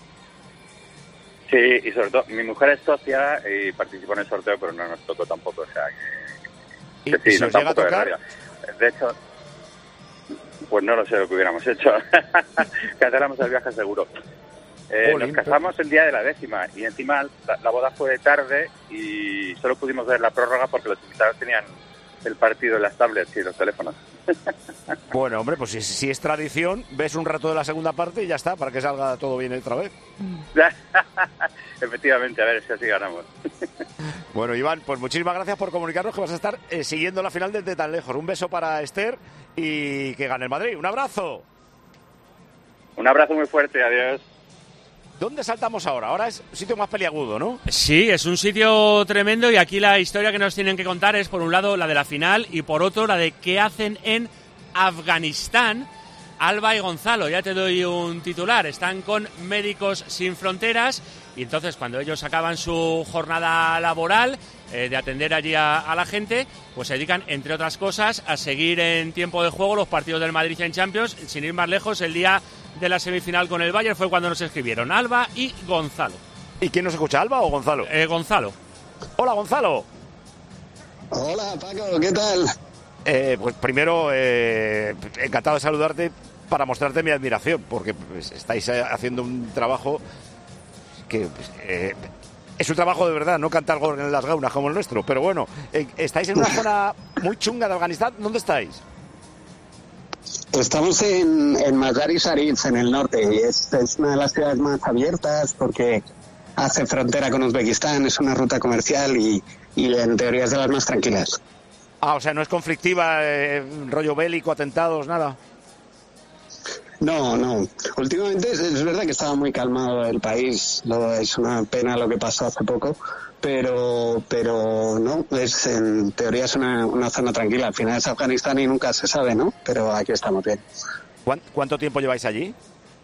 Sí, y sobre todo, mi mujer es socia y participó en el sorteo, pero no nos tocó tampoco, o sea que... que ¿Y sí, si os llega a tocar? De, de hecho, pues no lo sé lo que hubiéramos hecho. Cancelamos el viaje seguro. Eh, nos casamos el día de la décima y encima la, la boda fue de tarde y solo pudimos ver la prórroga porque los invitados tenían el partido en las tablets y los teléfonos. Bueno, hombre, pues si, si es tradición, ves un rato de la segunda parte y ya está, para que salga todo bien otra vez. Efectivamente, a ver si así ganamos. Bueno, Iván, pues muchísimas gracias por comunicarnos que vas a estar eh, siguiendo la final desde tan lejos. Un beso para Esther y que gane el Madrid. ¡Un abrazo! Un abrazo muy fuerte, adiós. ¿Dónde saltamos ahora? Ahora es un sitio más peliagudo, ¿no? Sí, es un sitio tremendo y aquí la historia que nos tienen que contar es, por un lado, la de la final y, por otro, la de qué hacen en Afganistán Alba y Gonzalo. Ya te doy un titular. Están con Médicos Sin Fronteras y entonces cuando ellos acaban su jornada laboral eh, de atender allí a, a la gente, pues se dedican, entre otras cosas, a seguir en tiempo de juego los partidos del Madrid en Champions. Sin ir más lejos, el día de la semifinal con el Bayern fue cuando nos escribieron Alba y Gonzalo. ¿Y quién nos escucha, Alba o Gonzalo? Eh, Gonzalo. Hola, Gonzalo. Hola, Paco, ¿qué tal? Eh, pues primero, eh, encantado de saludarte para mostrarte mi admiración, porque pues, estáis haciendo un trabajo que pues, eh, es un trabajo de verdad, no cantar gol en las gaunas como el nuestro, pero bueno, eh, estáis en una zona muy chunga de Afganistán. ¿Dónde estáis? Estamos en, en Mazar-i Sharif, en el norte, y es, es una de las ciudades más abiertas porque hace frontera con Uzbekistán, es una ruta comercial y, y en teoría es de las más tranquilas. Ah, o sea, no es conflictiva, eh, rollo bélico, atentados, nada. No, no. Últimamente es, es verdad que estaba muy calmado el país. Lo, es una pena lo que pasó hace poco, pero pero no, es en teoría es una, una zona tranquila. Al final es Afganistán y nunca se sabe, ¿no? Pero aquí estamos bien. ¿Cuánto tiempo lleváis allí?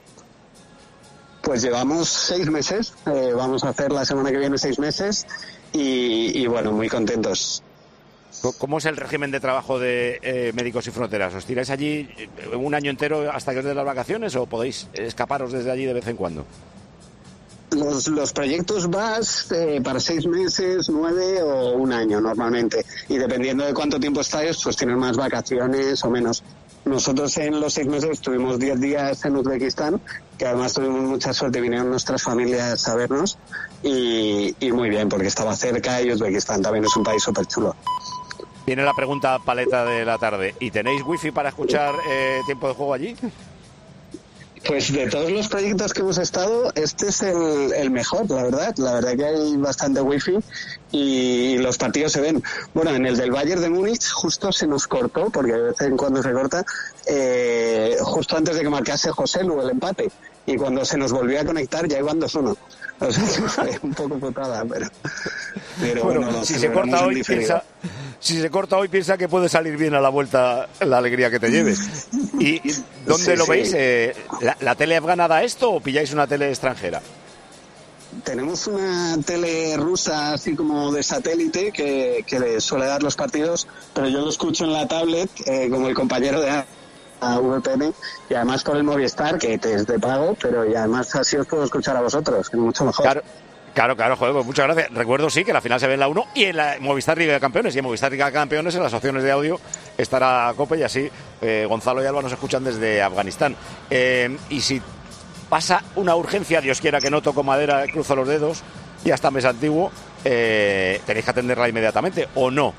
Pues llevamos seis meses. Eh, vamos a hacer la semana que viene seis meses y, y bueno, muy contentos. ¿Cómo es el régimen de trabajo de eh, Médicos Sin Fronteras? ¿Os tiráis allí un año entero hasta que os den las vacaciones o podéis escaparos desde allí de vez en cuando? Los, los proyectos vas eh, para seis meses, nueve o un año normalmente. Y dependiendo de cuánto tiempo estáis, pues tienes más vacaciones o menos. Nosotros en los seis meses estuvimos diez días en Uzbekistán, que además tuvimos mucha suerte, vinieron nuestras familias a vernos y, y muy bien, porque estaba cerca y Uzbekistán también es un país súper chulo. Viene la pregunta paleta de la tarde. ¿Y tenéis wifi para escuchar eh, tiempo de juego allí? Pues de todos los proyectos que hemos estado, este es el, el mejor, la verdad. La verdad que hay bastante wifi y los partidos se ven. Bueno, en el del Bayern de Múnich justo se nos cortó, porque de vez en cuando se corta, eh, justo antes de que marcase José Lu el empate. Y cuando se nos volvió a conectar ya iban dos uno. O sea, fue un poco putada, pero... pero bueno, bueno, si se corta hoy, piensa, si se corta hoy, piensa que puede salir bien a la vuelta la alegría que te lleves. ¿Y, y dónde sí, lo sí. veis? Eh, ¿la, ¿La tele afgana da esto o pilláis una tele extranjera? Tenemos una tele rusa así como de satélite que, que suele dar los partidos, pero yo lo escucho en la tablet eh, como el compañero de a V P N y además por el Movistar, que es de pago, pero y además así os puedo escuchar a vosotros, que es mucho mejor. Claro. Claro, claro, joder, pues muchas gracias. Recuerdo, sí, que la final se ve en la uno y en la Movistar Liga de Campeones. Y en Movistar Liga de Campeones, en las opciones de audio, estará Cope y así eh, Gonzalo y Alba nos escuchan desde Afganistán. Eh, y si pasa una urgencia, Dios quiera que no, toco madera, cruzo los dedos, y hasta mes antiguo, eh, tenéis que atenderla inmediatamente, ¿o no?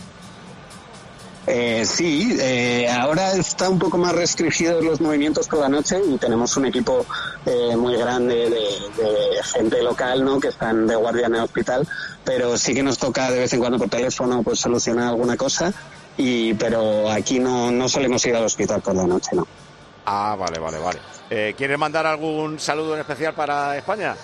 Eh, sí, eh, ahora está un poco más restringidos los movimientos por la noche y tenemos un equipo eh, muy grande de, de gente local, ¿no?, que están de guardia en el hospital, pero sí que nos toca de vez en cuando por teléfono pues solucionar alguna cosa, y pero aquí no, no solemos ir al hospital por la noche, ¿no? Ah, vale, vale, vale. Eh, ¿Quieres mandar algún saludo en especial para España?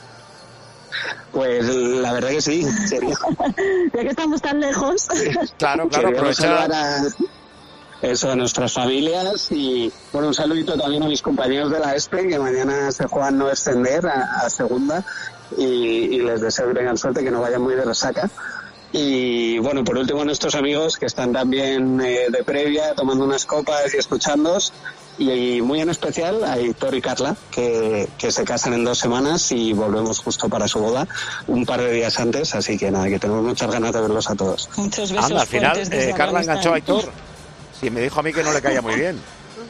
Pues la verdad que sí, sería. Ya que estamos tan lejos. Claro, claro, aprovechar a, eso, a nuestras familias y bueno, un saludito también a mis compañeros de la ESPE, que mañana se juegan no descender a, a segunda y, y les deseo que tengan suerte, que no vayan muy de resaca. Y bueno, por último, nuestros amigos que están también eh, de previa, tomando unas copas y escuchándonos. Y muy en especial a Héctor y Carla, que, que se casan en dos semanas y volvemos justo para su boda un par de días antes, así que nada, que tenemos muchas ganas de verlos a todos. Muchos besos. Anda, al final, eh, Carla enganchó a Héctor. Sí, me dijo a mí que no le caía muy bien.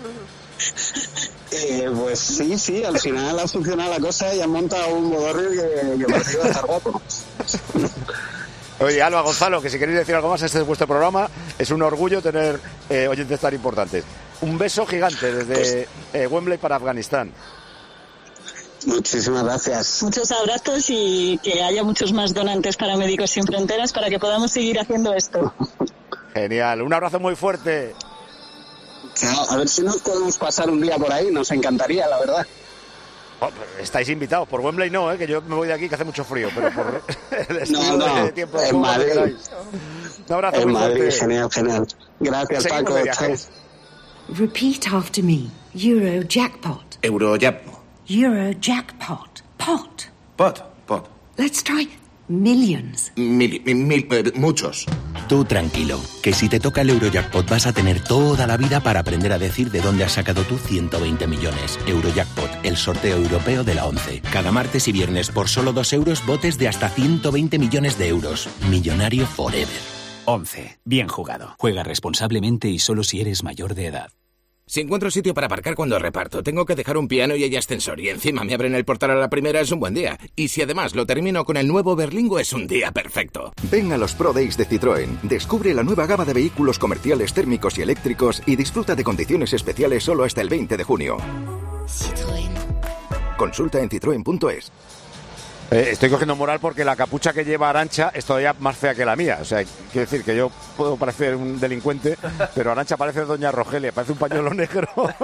Eh, pues sí, sí, al final ha funcionado la cosa y han montado un bodorrio que, que parece que va a estar guapo. Oye, Alba, Gonzalo, que si queréis decir algo más, este es vuestro programa. Es un orgullo tener eh, oyentes tan importantes. Un beso gigante desde eh, Wembley para Afganistán. Muchísimas gracias. Muchos abrazos y que haya muchos más donantes para Médicos Sin Fronteras para que podamos seguir haciendo esto. Genial. Un abrazo muy fuerte. A ver si nos podemos pasar un día por ahí. Nos encantaría, la verdad. Oh, estáis invitados. Por Wembley no, ¿eh? Que yo me voy de aquí que hace mucho frío, pero por el estilo no, no, de tiempo de en juego Madrid. que queráis. Un abrazo en muy Madrid, fuerte. genial, genial. Gracias, Seguimos Paco. de viajes. Repeat after me. Eurojackpot. Eurojackpot. Eurojackpot. Pot. Pot, pot. Let's try millions. Mil, mil, mil eh, muchos. Tú tranquilo, que si te toca el Eurojackpot vas a tener toda la vida para aprender a decir de dónde has sacado tú ciento veinte millones. Eurojackpot, el sorteo europeo de la once. Cada martes y viernes por solo dos euros, botes de hasta ciento veinte millones de euros. Millonario forever. once. Bien jugado. Juega responsablemente y solo si eres mayor de edad. Si encuentro sitio para aparcar cuando reparto, tengo que dejar un piano y hay ascensor y encima me abren el portal a la primera, es un buen día. Y si además lo termino con el nuevo Berlingo, es un día perfecto. Ven a los Pro Days de Citroën, descubre la nueva gama de vehículos comerciales térmicos y eléctricos y disfruta de condiciones especiales solo hasta el veinte de junio. Citroën. Consulta en citroen punto es. Eh, estoy cogiendo moral porque la capucha que lleva Arantxa es todavía más fea que la mía. O sea, quiero decir que yo puedo parecer un delincuente, pero Arantxa parece doña Rogelia, parece un pañuelo negro.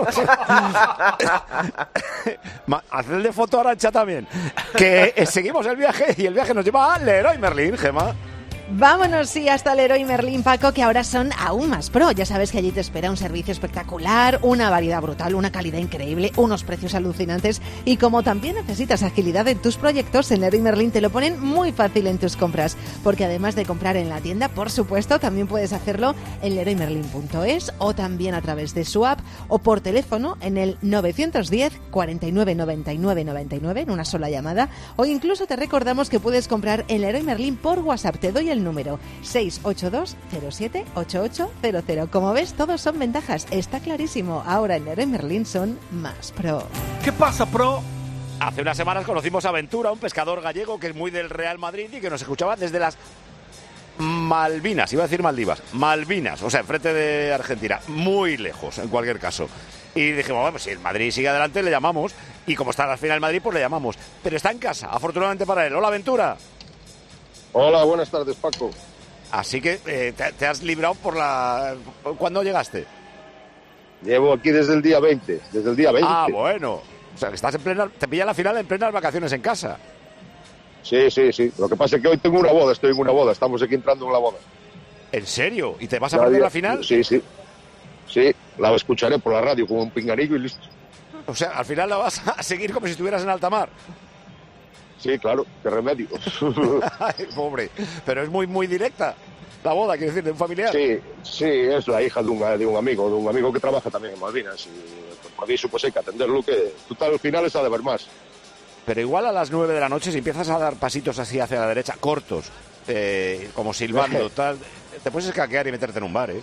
Hacedle foto a Arantxa también. Que eh, seguimos el viaje y el viaje nos lleva a Leroy Merlin, Gemma. Vámonos, sí, hasta Leroy Merlin, Paco, que ahora son aún más pro. Ya sabes que allí te espera un servicio espectacular, una variedad brutal, una calidad increíble, unos precios alucinantes. Y como también necesitas agilidad en tus proyectos, en Leroy Merlin te lo ponen muy fácil en tus compras. Porque además de comprar en la tienda, por supuesto, también puedes hacerlo en leroy merlin punto es o también a través de su app o por teléfono en el nueve uno cero, cuarenta y nueve, noventa y nueve, noventa y nueve en una sola llamada. O incluso te recordamos que puedes comprar en Leroy Merlin por WhatsApp. Te doy el el número seis ocho dos cero siete ocho ocho cero cero. Como ves, todos son ventajas. Está clarísimo. Ahora en Leroy Merlin son más pro. ¿Qué pasa, pro? Hace unas semanas conocimos a Ventura, un pescador gallego que es muy del Real Madrid y que nos escuchaba desde las Malvinas, iba a decir Maldivas, Malvinas, o sea, enfrente de Argentina, muy lejos en cualquier caso. Y dijimos, bueno, si el Madrid sigue adelante le llamamos, y como está al final el Madrid, pues le llamamos. Pero está en casa, afortunadamente para él. Hola, Ventura. Hola, buenas tardes, Paco. Así que eh, te, te has librado por la... ¿Cuándo llegaste? Llevo aquí desde el día veinte, desde el día veinte. Ah, bueno. O sea, que estás en plena... Te pilla la final en plenas vacaciones en casa. Sí, sí, sí. Lo que pasa es que hoy tengo una boda, estoy en una boda. Estamos aquí entrando en la boda. ¿En serio? ¿Y te vas a perder la final? Sí, sí. Sí, la escucharé por la radio como un pinganillo y listo. O sea, al final la vas a seguir como si estuvieras en alta mar. Sí, claro, qué remedio. Ay, pobre. Pero es muy, muy directa la boda, quiero decir, de un familiar. Sí, sí, es la hija de un, de un amigo, de un amigo que trabaja también en Malvinas. Y por aviso, pues hay que atenderlo, que total, al final está de ver más. Pero igual a las nueve de la noche, si empiezas a dar pasitos así hacia la derecha, cortos, eh, como silbando, tal, te puedes escaquear y meterte en un bar, ¿eh?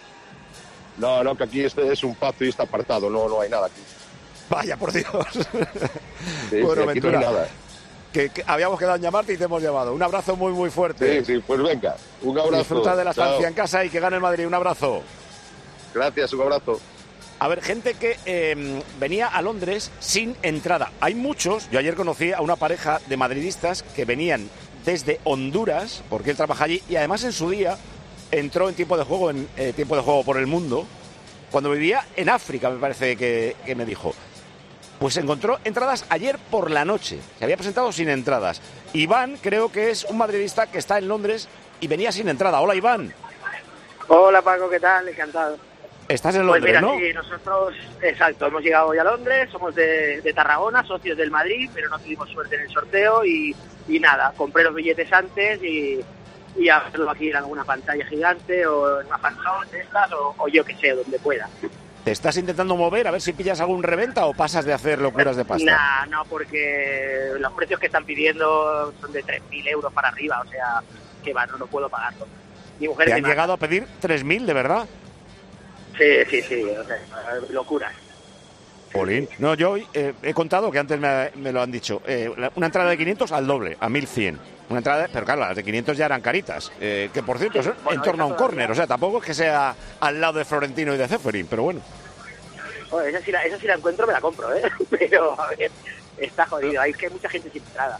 No, no, que aquí este es un pacto y está apartado, no, no hay nada aquí. Vaya, por Dios. Sí, bueno, sí, aquí Ventura, no hay nada. Que, que habíamos quedado en llamarte y te hemos llamado. Un abrazo muy, muy fuerte. Sí, sí, pues venga, un abrazo. Disfruta de la estancia Chao. en casa y que gane el Madrid. Un abrazo. Gracias, un abrazo. A ver, gente que eh, venía a Londres sin entrada. Hay muchos. Yo ayer conocí a una pareja de madridistas que venían desde Honduras, porque él trabaja allí, y además en su día entró en tiempo de juego, en eh, tiempo de juego por el mundo, cuando vivía en África, me parece que, que me dijo. Pues encontró entradas ayer por la noche. Se había presentado sin entradas. Iván, creo que es un madridista que está en Londres y venía sin entrada. Hola, Iván. Hola, Paco, ¿qué tal? Encantado. Estás en Pues Londres, mira, ¿no? sí, nosotros, exacto, hemos llegado hoy a Londres, somos de, de Tarragona, socios del Madrid, pero no tuvimos suerte en el sorteo y, y nada, compré los billetes antes y, y a verlo aquí en alguna pantalla gigante o en una fanzone de estas o, o yo que sé, donde pueda. ¿Te estás intentando mover a ver si pillas algún reventa o pasas de hacer locuras de pasta? Nah, no, porque los precios que están pidiendo son de tres mil euros para arriba, o sea, que va, no, no puedo pagarlo. Mi mujer ¿Te me han mata. llegado a pedir tres mil, de verdad? Sí, sí, sí, o sea, locuras. Jolín. No, yo eh, he contado que antes me, me lo han dicho. Eh, una entrada de quinientos al doble, a mil cien. Una entrada, pero claro, las de quinientos ya eran caritas. Eh, que por cierto, son Bueno, en torno a un esa córner. O sea, tampoco es que sea al lado de Florentino y de Ceferín, pero bueno. Joder, esa, si la, esa si la encuentro me la compro, ¿eh? Pero, a ver, está jodido. Hay que hay mucha gente sin entrada.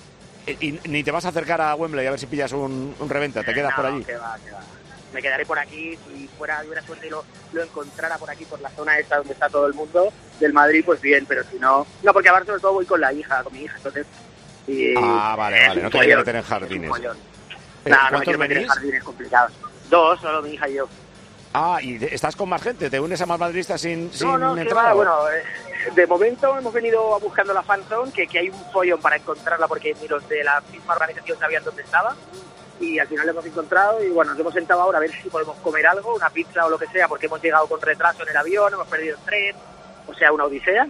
Y, y ni te vas a acercar a Wembley a ver si pillas un, un reventa, te quedas No, por allí. que va, que va. Me quedaré por aquí. Si fuera, hubiera suerte y lo, lo encontrara por aquí, por la zona esta donde está todo el mundo del Madrid, pues bien, pero si no... No, porque ahora sobre todo voy con la hija, con mi hija, entonces... Y, Ah, vale, vale, no te vayas a meter en jardines. No, Eh, no me ¿cuántos quiero meter en venís? jardines complicados. Dos, solo mi hija y yo. Ah, y de- estás con más gente, ¿te unes a más madridistas sin, sin No, no, que entrada? va, bueno, eh, de momento hemos venido buscando la fanzone, que, que hay un follón para encontrarla porque ni los de la misma organización sabían dónde estaba y al final la hemos encontrado y bueno, nos hemos sentado ahora a ver si podemos comer algo, una pizza o lo que sea, porque hemos llegado con retraso en el avión, hemos perdido el tren, o sea, una odisea.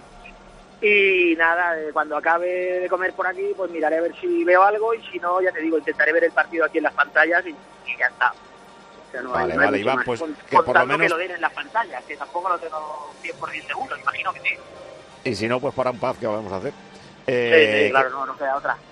Y nada, eh, cuando acabe de comer por aquí, pues miraré a ver si veo algo y si no, ya te digo, intentaré ver el partido aquí en las pantallas y, y ya está. O sea, no hay- Vale, no hay vale, mucho Iván, más. pues Con- que por lo contando menos... que lo den en las pantallas, que tampoco lo tengo cien por ciento seguro, imagino que sí. Y si no, pues para un pub, ¿qué vamos a hacer? Sí, Eh, sí, claro, no, no queda otra.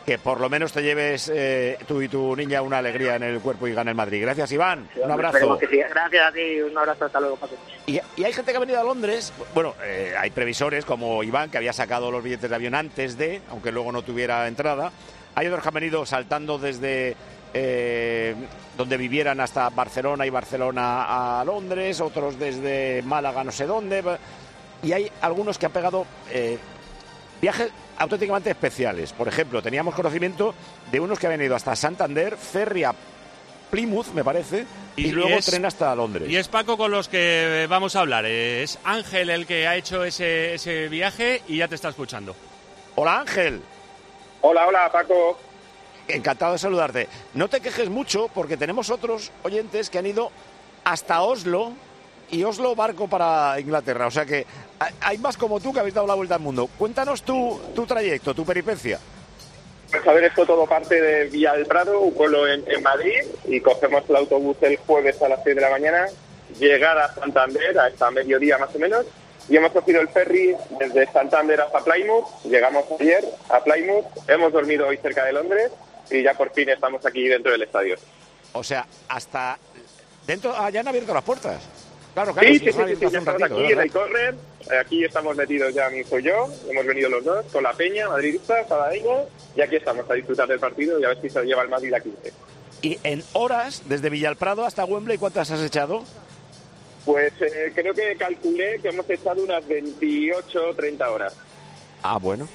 que por lo menos te lleves eh, tú y tu niña una alegría en el cuerpo y gane el Madrid. Gracias, Iván. Sí, un abrazo. Que sí. Gracias a ti, un abrazo, hasta luego, Paco. Y, y hay gente que ha venido a Londres, bueno, eh, hay previsores como Iván, que había sacado los billetes de avión antes de, aunque luego no tuviera entrada. Hay otros que han venido saltando desde eh, donde vivieran hasta Barcelona y Barcelona a Londres, otros desde Málaga no sé dónde. Y hay algunos que han pegado eh, viajes auténticamente especiales. Por ejemplo, teníamos conocimiento de unos que habían ido hasta Santander, ferry a Plymouth, me parece, y, y luego es, tren hasta Londres. Y es Paco con los que vamos a hablar. Es Ángel el que ha hecho ese, ese viaje y ya te está escuchando. Hola, Ángel. Hola, hola, Paco. Encantado de saludarte. No te quejes mucho porque tenemos otros oyentes que han ido hasta Oslo y Oslo barco para Inglaterra. O sea que hay más como tú que habéis dado la vuelta al mundo. Cuéntanos tu, tu trayecto, tu peripecia. Pues a ver, esto todo parte de Villa del Prado, un pueblo en, en Madrid, y cogemos el autobús el jueves a las seis de la mañana, llegar a Santander a esta mediodía más o menos, y hemos cogido el ferry desde Santander hasta Plymouth. Llegamos ayer a Plymouth, hemos dormido hoy cerca de Londres y ya por fin estamos aquí dentro del estadio. O sea, hasta dentro, ah, ya han abierto las puertas. Claro, claro, sí, sí, sí, sí, sí, sí, ya estamos ratito, aquí en el córner, aquí estamos metidos ya mi hijo y yo, hemos venido los dos con la peña, madridista, sabadeña, y aquí estamos a disfrutar del partido y a ver si se lleva el Madrid a quince. Y en horas, desde Villalprado hasta Wembley, ¿cuántas has echado? Pues eh, creo que calculé que hemos echado unas veintiocho o treinta horas. Ah, bueno.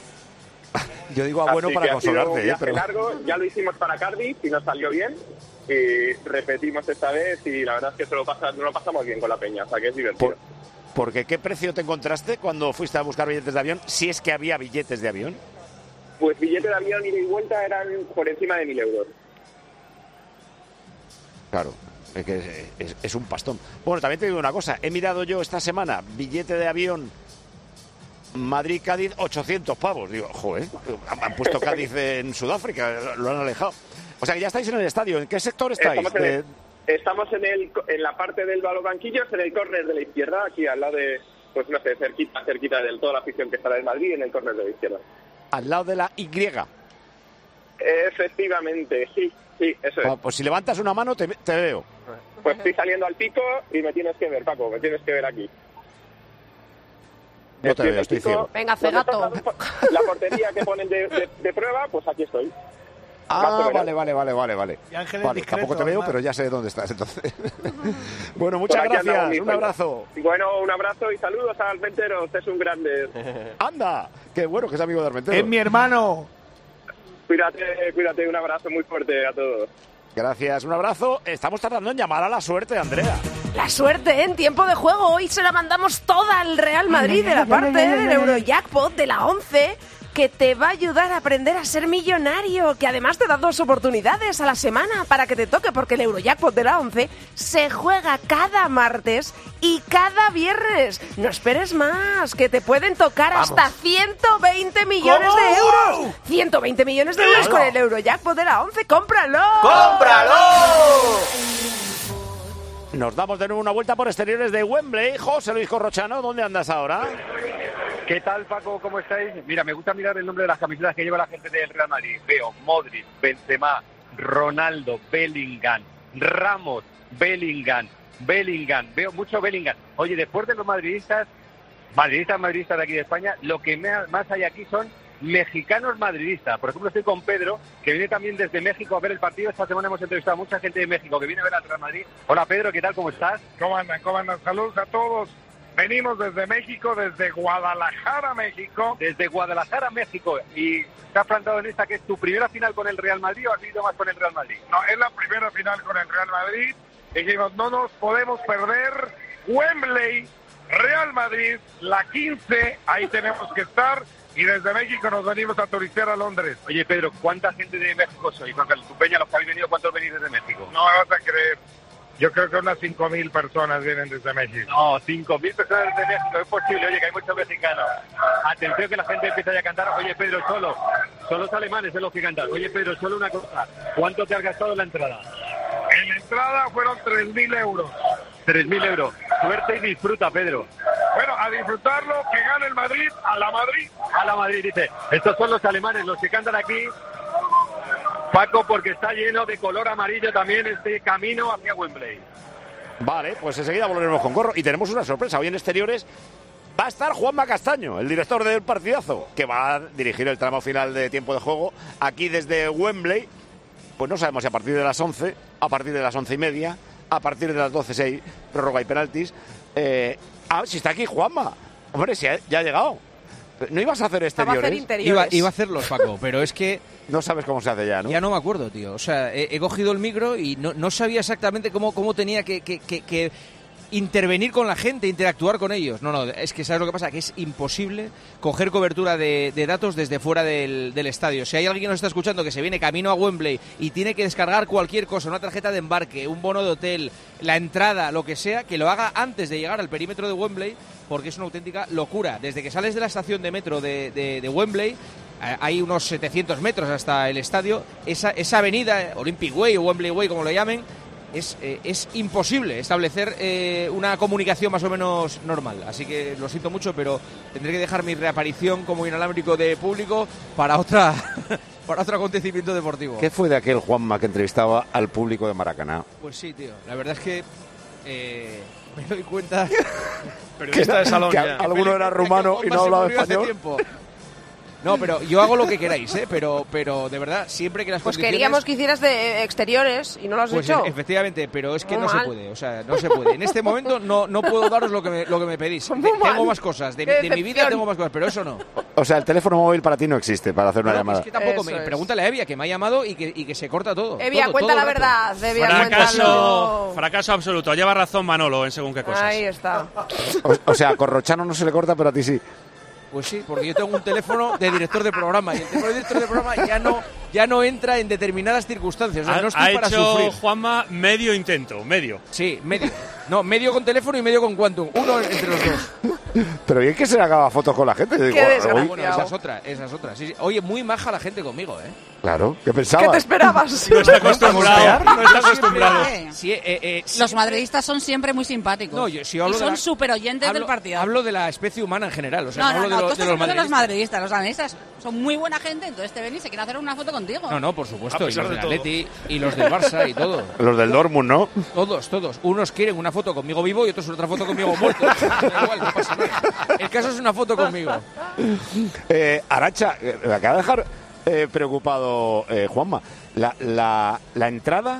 Yo digo ah, Así bueno para consolarte. ¿eh? Pero... largo, ya lo hicimos para Cardiff y nos salió bien. Y repetimos esta vez y la verdad es que se lo pasa, nos lo pasamos bien con la peña, o sea que es divertido. Por, porque ¿qué precio te encontraste cuando fuiste a buscar billetes de avión? Si es que había billetes de avión. Pues billetes de avión ida y vuelta eran por encima de mil euros. Claro, es que es, es, es un pastón. Bueno, también te digo una cosa, he mirado yo esta semana billete de avión Madrid-Cádiz, ochocientos pavos. Digo, joder, han puesto Cádiz en Sudáfrica, lo han alejado. O sea que ya estáis en el estadio. ¿En qué sector estáis? Estamos en, el, estamos en, el, en la parte del Balobanquillos, en el córner de la izquierda, aquí al lado de, pues no sé, cerquita, cerquita de toda la afición que está del Madrid, en el córner de la izquierda. Al lado de la Y. Efectivamente, sí, sí, eso es. Bueno, pues si levantas una mano te, te veo. Pues estoy saliendo al pico y me tienes que ver, Paco, me tienes que ver aquí. No te veo, estoy ciego. Venga, cegato. La portería que ponen de, de, de prueba, pues aquí estoy. Ah, vale, vale, vale, vale, vale. Vale, tampoco te veo, además. Pero ya sé dónde estás, entonces. Bueno, muchas gracias, un abrazo. Bueno, un abrazo y saludos a Armenteros, es un grande. ¡Anda! ¡Qué bueno que es amigo de Armenteros! ¡Es mi hermano! Cuídate, cuídate, un abrazo muy fuerte a todos. Gracias, un abrazo. Estamos tardando en llamar a la suerte, Andrea. La suerte en tiempo de juego. Hoy se la mandamos toda al Real Madrid de la parte del Eurojackpot de la once, que te va a ayudar a aprender a ser millonario, que además te da dos oportunidades a la semana para que te toque, porque el Eurojackpot de la once se juega cada martes y cada viernes. No esperes más, que te pueden tocar Vamos. hasta ciento veinte millones ¿Cómo? de euros. ciento veinte millones de euros con el Eurojackpot de la once. ¡Cómpralo! ¡Cómpralo! Nos damos de nuevo una vuelta por exteriores de Wembley. José Luis Corrochano, ¿dónde andas ahora? ¿Qué tal, Paco? ¿Cómo estáis? Mira, me gusta mirar el nombre de las camisetas que lleva la gente del Real Madrid. Veo Modric, Benzema, Ronaldo, Bellingham, Ramos, Bellingham, Bellingham. Veo mucho Bellingham. Oye, después de los madridistas, madridistas, madridistas de aquí de España, lo que más hay aquí son mexicanos madridistas. Por ejemplo, estoy con Pedro, que viene también desde México a ver el partido. Esta semana hemos entrevistado a mucha gente de México que viene a ver al Real Madrid. Hola, Pedro, ¿qué tal? ¿Cómo estás? ¿Cómo andan? ¿Cómo andan? Saludos a todos. Venimos desde México, desde Guadalajara, México. Desde Guadalajara, México. ¿Y te has plantado en esta que es tu primera final con el Real Madrid o has ido más con el Real Madrid? No, es la primera final con el Real Madrid. Dijimos, no nos podemos perder. Wembley, Real Madrid, la quince, ahí tenemos que estar. Y desde México nos venimos a turistear a Londres. Oye, Pedro, ¿cuánta gente de México sois? Porque tu peña, los que habéis venido, ¿cuántos venís desde México? No me vas a creer. Yo creo que unas cinco mil personas vienen desde México. No, cinco mil personas desde México, es posible. Oye, que hay muchos mexicanos. Atención que la gente empieza ya a cantar. Oye, Pedro, solo. Son los alemanes, es los que cantan. Oye, Pedro, solo una cosa. ¿Cuánto te has gastado en la entrada? En la entrada fueron tres mil euros. tres mil euros. Suerte y disfruta, Pedro. Bueno, a disfrutarlo, que gane el Madrid, a la Madrid. A la Madrid, dice. Estos son los alemanes, los que cantan aquí. Paco, porque está lleno de color amarillo también este camino hacia Wembley. Vale, pues enseguida volveremos con Corro. Y tenemos una sorpresa. Hoy en exteriores va a estar Juanma Castaño, el director del partidazo, que va a dirigir el tramo final de tiempo de juego aquí desde Wembley. Pues no sabemos si a partir de las once, a partir de las once y media, a partir de las doce, seis, prórroga y penaltis. Eh, ah, si está aquí Juanma. Hombre, si ha, ya ha llegado. ¿No ibas a hacer exteriores? A hacer interiores. Iba, iba a hacerlos, Paco, pero es que... No sabes cómo se hace ya, ¿no? Ya no me acuerdo, tío. O sea, he, he cogido el micro y no, no sabía exactamente cómo, cómo tenía que, que, que, que intervenir con la gente, interactuar con ellos. No, no, es que ¿sabes lo que pasa? Que es imposible coger cobertura de, de datos desde fuera del, del estadio. Si hay alguien que nos está escuchando que se viene camino a Wembley y tiene que descargar cualquier cosa, una tarjeta de embarque, un bono de hotel, la entrada, lo que sea, que lo haga antes de llegar al perímetro de Wembley, porque es una auténtica locura. Desde que sales de la estación de metro de, de, de Wembley, hay unos setecientos metros hasta el estadio, esa, esa avenida, Olympic Way o Wembley Way, como lo llamen, es, eh, es imposible establecer eh, una comunicación más o menos normal. Así que lo siento mucho, pero tendré que dejar mi reaparición como inalámbrico de público para otra para otro acontecimiento deportivo. ¿Qué fue de aquel Juanma que entrevistaba al público de Maracaná? Pues sí, tío, la verdad es que eh, me doy cuenta periodista de salón que ya. alguno era rumano y no hablaba español. No, pero yo hago lo que queráis, ¿eh? Pero, pero de verdad, siempre que las pues condiciones... queríamos que hicieras de exteriores y no lo has pues hecho. E- efectivamente, pero es que Muy no mal. se puede, o sea, no se puede. En este momento no, no puedo daros lo que me, lo que me pedís. De- tengo más cosas, de, Qué de mi vida decepción. tengo más cosas, pero eso no. O sea, el teléfono móvil para ti no existe para hacer una No, llamada. es que tampoco Eso me... es. Pregúntale a Evia, que me ha llamado y que, y que se corta todo. Evia, todo, cuenta todo la el rato. verdad. Evia, Fracaso, cuéntalo. fracaso absoluto. Lleva razón Manolo en según qué cosas. Ahí está. O, o sea, a Corrochano no se le corta, pero a ti sí. Pues sí, porque yo tengo un teléfono de director de programa y el teléfono de director de programa ya no, ya no entra en determinadas circunstancias. O sea, Ha, no estoy ha para hecho sufrir. Juanma medio intento, medio. Sí, medio. No, medio con teléfono y medio con Quantum. Uno entre los dos. Pero ¿y es que se le acaba fotos con la gente? Yo digo, Qué "Oye, desgraciado. Bueno, esa es otra, esa es otra. Sí, sí. Oye, muy maja la gente conmigo, ¿eh? claro, ¿qué pensabas? ¿Qué te esperabas? No está acostumbrado, no está acostumbrado. Sí, eh, eh, sí. Los madridistas son siempre muy simpáticos. No, yo- si yo hablo y de son la- súper oyentes hablo, del partido. hablo de la especie humana en general, o sea, no, no, no, hablo no, de, tú lo- estás de los hablando de los madridistas. madridistas. Los madridistas son muy buena gente, entonces te ven y se quieren hacer una foto contigo. No, no, por supuesto, A y pesar los de del todo. Atleti, y los del Barça, y todo. Los del Dortmund, ¿no? Todos, todos. Unos quieren una foto conmigo vivo y otros otra foto conmigo muerto. Da igual, no pasa nada. El caso es una foto conmigo. Eh, Arancha, eh, me acaba de dejar eh, preocupado eh, Juanma. La, la, la entrada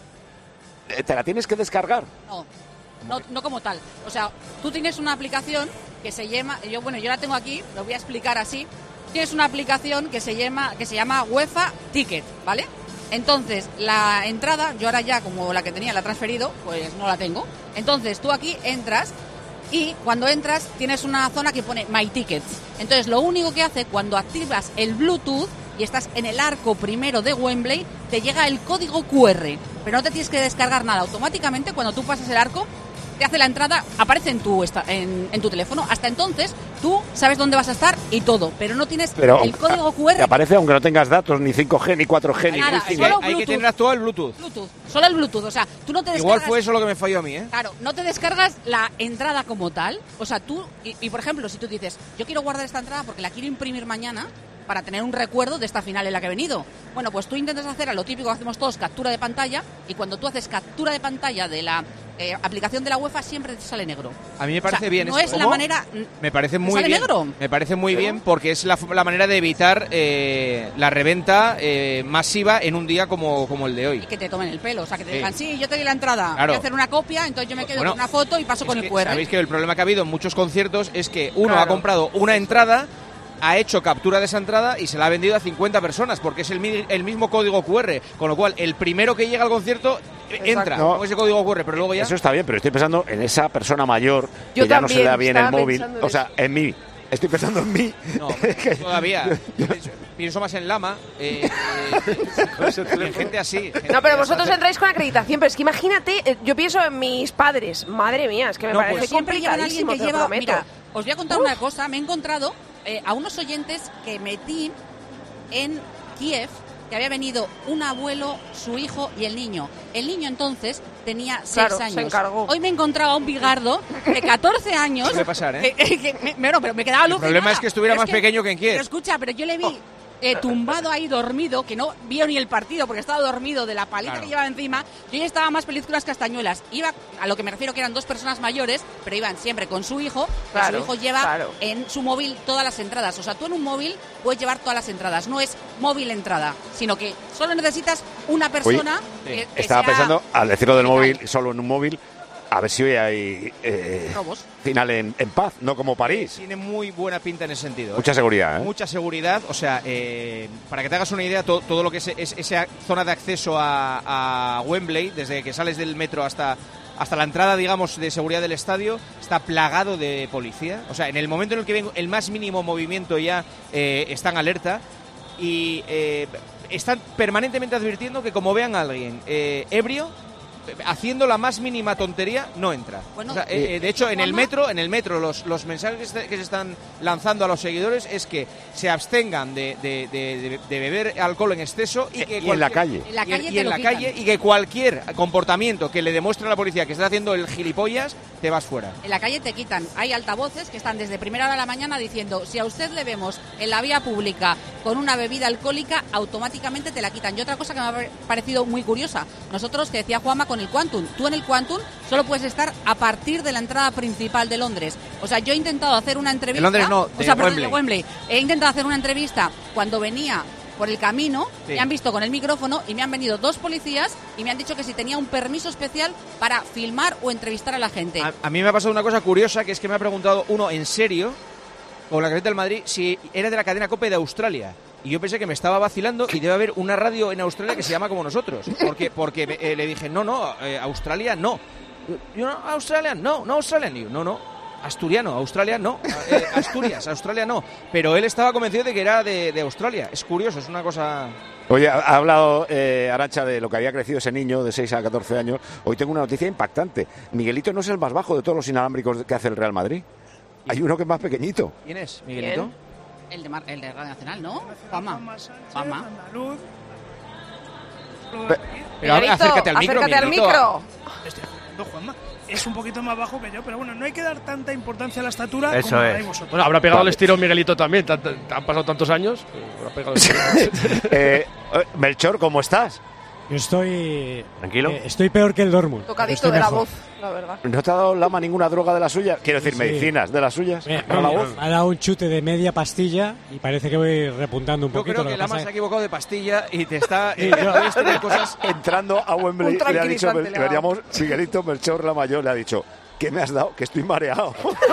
eh, te la tienes que descargar. No, no, no como tal. O sea, tú tienes una aplicación que se llama, yo bueno, yo la tengo aquí, lo voy a explicar así. Tienes una aplicación que se llama que se llama UEFA Ticket, ¿vale? Entonces, la entrada, yo ahora ya como la que tenía la he transferido, pues no la tengo. Entonces, tú aquí entras y cuando entras tienes una zona que pone My Tickets. Entonces, lo único que hace cuando activas el Bluetooth y estás en el arco primero de Wembley, te llega el código cu erre, pero no te tienes que descargar nada. Automáticamente, cuando tú pasas el arco, te hace la entrada, aparece en tu, esta- en, en tu teléfono. Hasta entonces, tú sabes dónde vas a estar y todo, pero no tienes Pero el código cu te erre. aparece aunque no tengas datos, ni cinco G, ni cuatro G, ni Nada, wifi, solo ni- Hay que Bluetooth. tener actuado el Bluetooth. Bluetooth, solo el Bluetooth. O sea, tú no te descargas... Igual fue eso lo que me falló a mí, ¿eh? Claro, no te descargas la entrada como tal. O sea, tú, y, y, por ejemplo, si tú dices, yo quiero guardar esta entrada porque la quiero imprimir mañana para tener un recuerdo de esta final en la que he venido. Bueno, pues tú intentas hacer a lo típico que hacemos todos, captura de pantalla, y cuando tú haces captura de pantalla de la eh, aplicación de la UEFA siempre te sale negro. A mí me O sea, parece bien no esto. es la ¿Cómo? manera... Me parece ¿Te muy sale bien. negro? Me parece muy bien porque es la, la manera de evitar eh, la reventa eh, masiva en un día como, como el de hoy. Y que te tomen el pelo, o sea, que te Sí. digan, sí, yo te doy la entrada, Claro. voy a hacer una copia, entonces yo me quedo Bueno, con una foto y paso Es con que el cu erre. Sabéis que el problema que ha habido en muchos conciertos es que uno Claro. ha comprado una entrada, ha hecho captura de esa entrada y se la ha vendido a cincuenta personas porque es el, mi- el mismo código cu erre, con lo cual el primero que llega al concierto eh, entra No. con ese código cu erre, pero luego ya... Eso está bien, pero estoy pensando en esa persona mayor Yo que ya no se le da también bien el estaba móvil. pensando en O sea, en mí. Estoy pensando en mí. No, todavía. Pienso más en Lama, eh, eh, en gente así. gente No, pero que vosotros hace- entráis con acreditación, pero es que imagínate, eh, yo pienso en mis padres, madre mía, es que me No, parece pues Siempre llevan a alguien complicadísimo, que te lo lleva... prometo. Mira, os voy a contar una cosa. Me he encontrado eh, a unos oyentes que metí en Kiev, que había venido un abuelo, su hijo y el niño. El niño entonces tenía seis Claro, se años. encargó. Hoy me he encontrado a un bigardo de catorce años. Suele pasar, ¿eh? que- que- que me- bueno, pero me quedaba El alucinada. problema es que estuviera Pero más pequeño que en Kiev. Pero escucha, pero yo le vi eh, tumbado ahí dormido, que no vio ni el partido porque estaba dormido de la paliza Claro. que llevaba encima. Yo ya estaba más feliz que las castañuelas. Iba, a lo que me refiero que eran dos personas mayores, pero iban siempre con su hijo. que Claro, su hijo lleva claro. en su móvil todas las entradas. O sea, tú en un móvil puedes llevar todas las entradas. No es móvil entrada, sino que solo necesitas una persona. Oye, que- que estaba sea- pensando, al decirlo del móvil, solo en un móvil, a ver si hoy hay eh, Robos. final en, en paz, no como París. Tiene muy buena pinta en ese sentido. ¿eh? Mucha seguridad, ¿eh? Mucha seguridad. O sea, eh, para que te hagas una idea, to- todo lo que es, es- esa zona de acceso a, a Wembley, desde que sales del metro hasta, hasta la entrada, digamos, de seguridad del estadio, está plagado de policía. O sea, en el momento en el que ven el más mínimo movimiento ya eh, están alerta y eh, están permanentemente advirtiendo que como vean a alguien eh, ebrio, haciendo la más mínima tontería, no entra. Bueno, O sea, eh, eh, de hecho, en el Juanma. metro, en el metro, los, los mensajes que se, que se están lanzando a los seguidores es que se abstengan de, de- de- de- de beber alcohol en exceso y que Y en la cualquier- calle. En la y en- calle y te en lo la quitan. calle y que cualquier comportamiento que le demuestre a la policía que está haciendo el gilipollas, te vas fuera. En la calle te quitan. Hay altavoces que están desde primera hora de la mañana diciendo, si a usted le vemos en la vía pública con una bebida alcohólica, automáticamente te la quitan. Y otra cosa que me ha parecido muy curiosa, nosotros, que decía Juanma, con el Quantum, tú en el Quantum solo puedes estar a partir de la entrada principal de Londres. O sea, yo he intentado hacer una entrevista... De Londres no, o de sea, perdón, de Wembley. Wembley. He intentado hacer una entrevista cuando venía por el camino, Sí. me han visto con el micrófono y me han venido dos policías y me han dicho que si tenía un permiso especial para filmar o entrevistar a la gente. A, a mí me ha pasado una cosa curiosa, que es que me ha preguntado uno en serio, con la camiseta del Madrid, si era de la cadena COPE de Australia. Y yo pensé que me estaba vacilando y debe haber una radio en Australia que se llama como nosotros. Porque, porque me- eh, le dije, no, no, eh, Australia no. Yo, no, Australia no, no Australia ni no, no. Asturiano, Australia no. Eh, Asturias, Australia no. Pero él estaba convencido de que era de, de Australia. Es curioso, es una cosa... Oye, ha ha hablado eh, Arantxa de lo que había crecido ese niño de seis a catorce años. Hoy tengo una noticia impactante. Miguelito no es el más bajo de todos los inalámbricos que hace el Real Madrid. Hay uno que es más pequeñito. ¿Quién es, Miguelito? El de, Mar- el de Radio Nacional, ¿no? Juanma. Juanma. Andaluz. Pe- Pero ahora acércate al micro, acércate al Miguelito. micro. Estoy haciendo, Juanma. Es un poquito más bajo que yo, pero bueno, no hay que dar tanta importancia a la estatura Eso como la es. dais vosotros. Bueno, habrá pegado Vale. el estirón Miguelito también. tan- tan- Han pasado tantos años. Habrá pegado el estirón. Eh, eh, Melchor, ¿cómo estás? Yo estoy. Tranquilo. eh, estoy peor que el Dortmund. Tocadito Estoy de la mejor. voz, la verdad. ¿No te ha dado Lama ninguna droga de la suya? Quiero decir, Sí. medicinas de las suyas. Me, ¿Para la me- voz? me ha dado un chute de media pastilla y parece que voy repuntando un Yo poquito. creo lo que que Lama pasa se ha es- equivocado de pastilla y te está... Sí, eh, yo- puedes tener cosas... Entrando a Wembley, Un le ha dicho, tranquilizante le ha dado. veníamos, Miguelito Melchor Lama, yo le ha dicho, ¿qué me has dado? Que estoy mareado.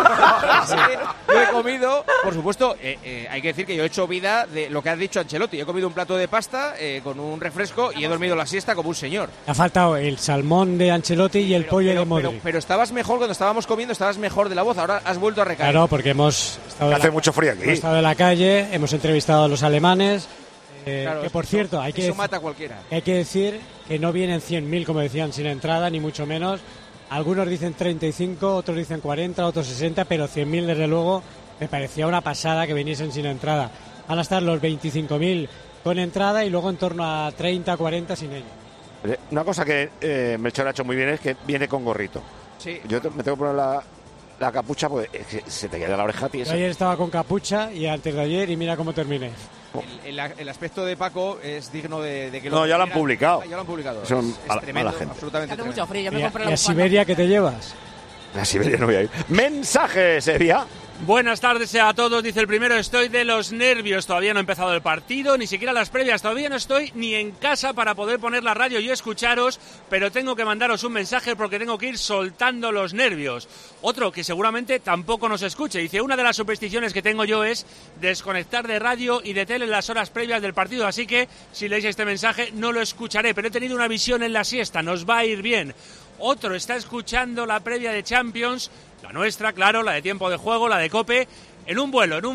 Sí, yo he comido, por supuesto, eh, eh, hay que decir que yo he hecho vida de lo que has dicho Ancelotti. He comido un plato de pasta eh, con un refresco y he dormido la siesta como un señor. Ha faltado el salmón de Ancelotti y el pollo pero, de Modric. pero, pero estabas mejor cuando estábamos comiendo, estabas mejor de la voz, ahora has vuelto a recaer. Claro, porque hemos estado, Que en hace la, mucho frío aquí. hemos estado en la calle, hemos entrevistado a los alemanes. eh, Claro, que es por eso- cierto, hay que, eso dec- mata a cualquiera. hay que decir que no vienen cien mil, como decían, sin entrada, ni mucho menos. Algunos dicen treinta y cinco, otros dicen cuarenta, otros sesenta, pero cien mil desde luego me parecía una pasada que viniesen sin entrada. Van a estar los veinticinco mil con entrada y luego en torno a treinta, cuarenta sin ellos. Eh, Una cosa que eh, Melchor ha hecho muy bien es que viene con gorrito. Sí. Yo te- me tengo que poner la, la capucha porque es que se te queda la oreja Yo tiesa. ayer estaba con capucha y antes de ayer y mira cómo terminé. El, el- el aspecto de Paco es digno de, de que No, ya lo han quieran. publicado. Ah, ya lo han publicado. Son es, es mala- tremendo, mala gente. absolutamente Hace tremendo. mucho frío, yo me ¿Y a, compré y la a bufanda. Siberia qué te llevas? A Siberia no voy a ir. Mensajes, Evia. Buenas tardes a todos, dice el primero, estoy de los nervios, todavía no ha empezado el partido, ni siquiera las previas, todavía no estoy ni en casa para poder poner la radio y escucharos, pero tengo que mandaros un mensaje porque tengo que ir soltando los nervios. Otro que seguramente tampoco nos escuche, dice, una de las supersticiones que tengo yo es desconectar de radio y de tele en las horas previas del partido, así que si leéis este mensaje no lo escucharé, pero he tenido una visión en la siesta, nos va a ir bien. Otro está escuchando la previa de Champions, la nuestra, claro, la de tiempo de juego, la de COPE, en un vuelo, en un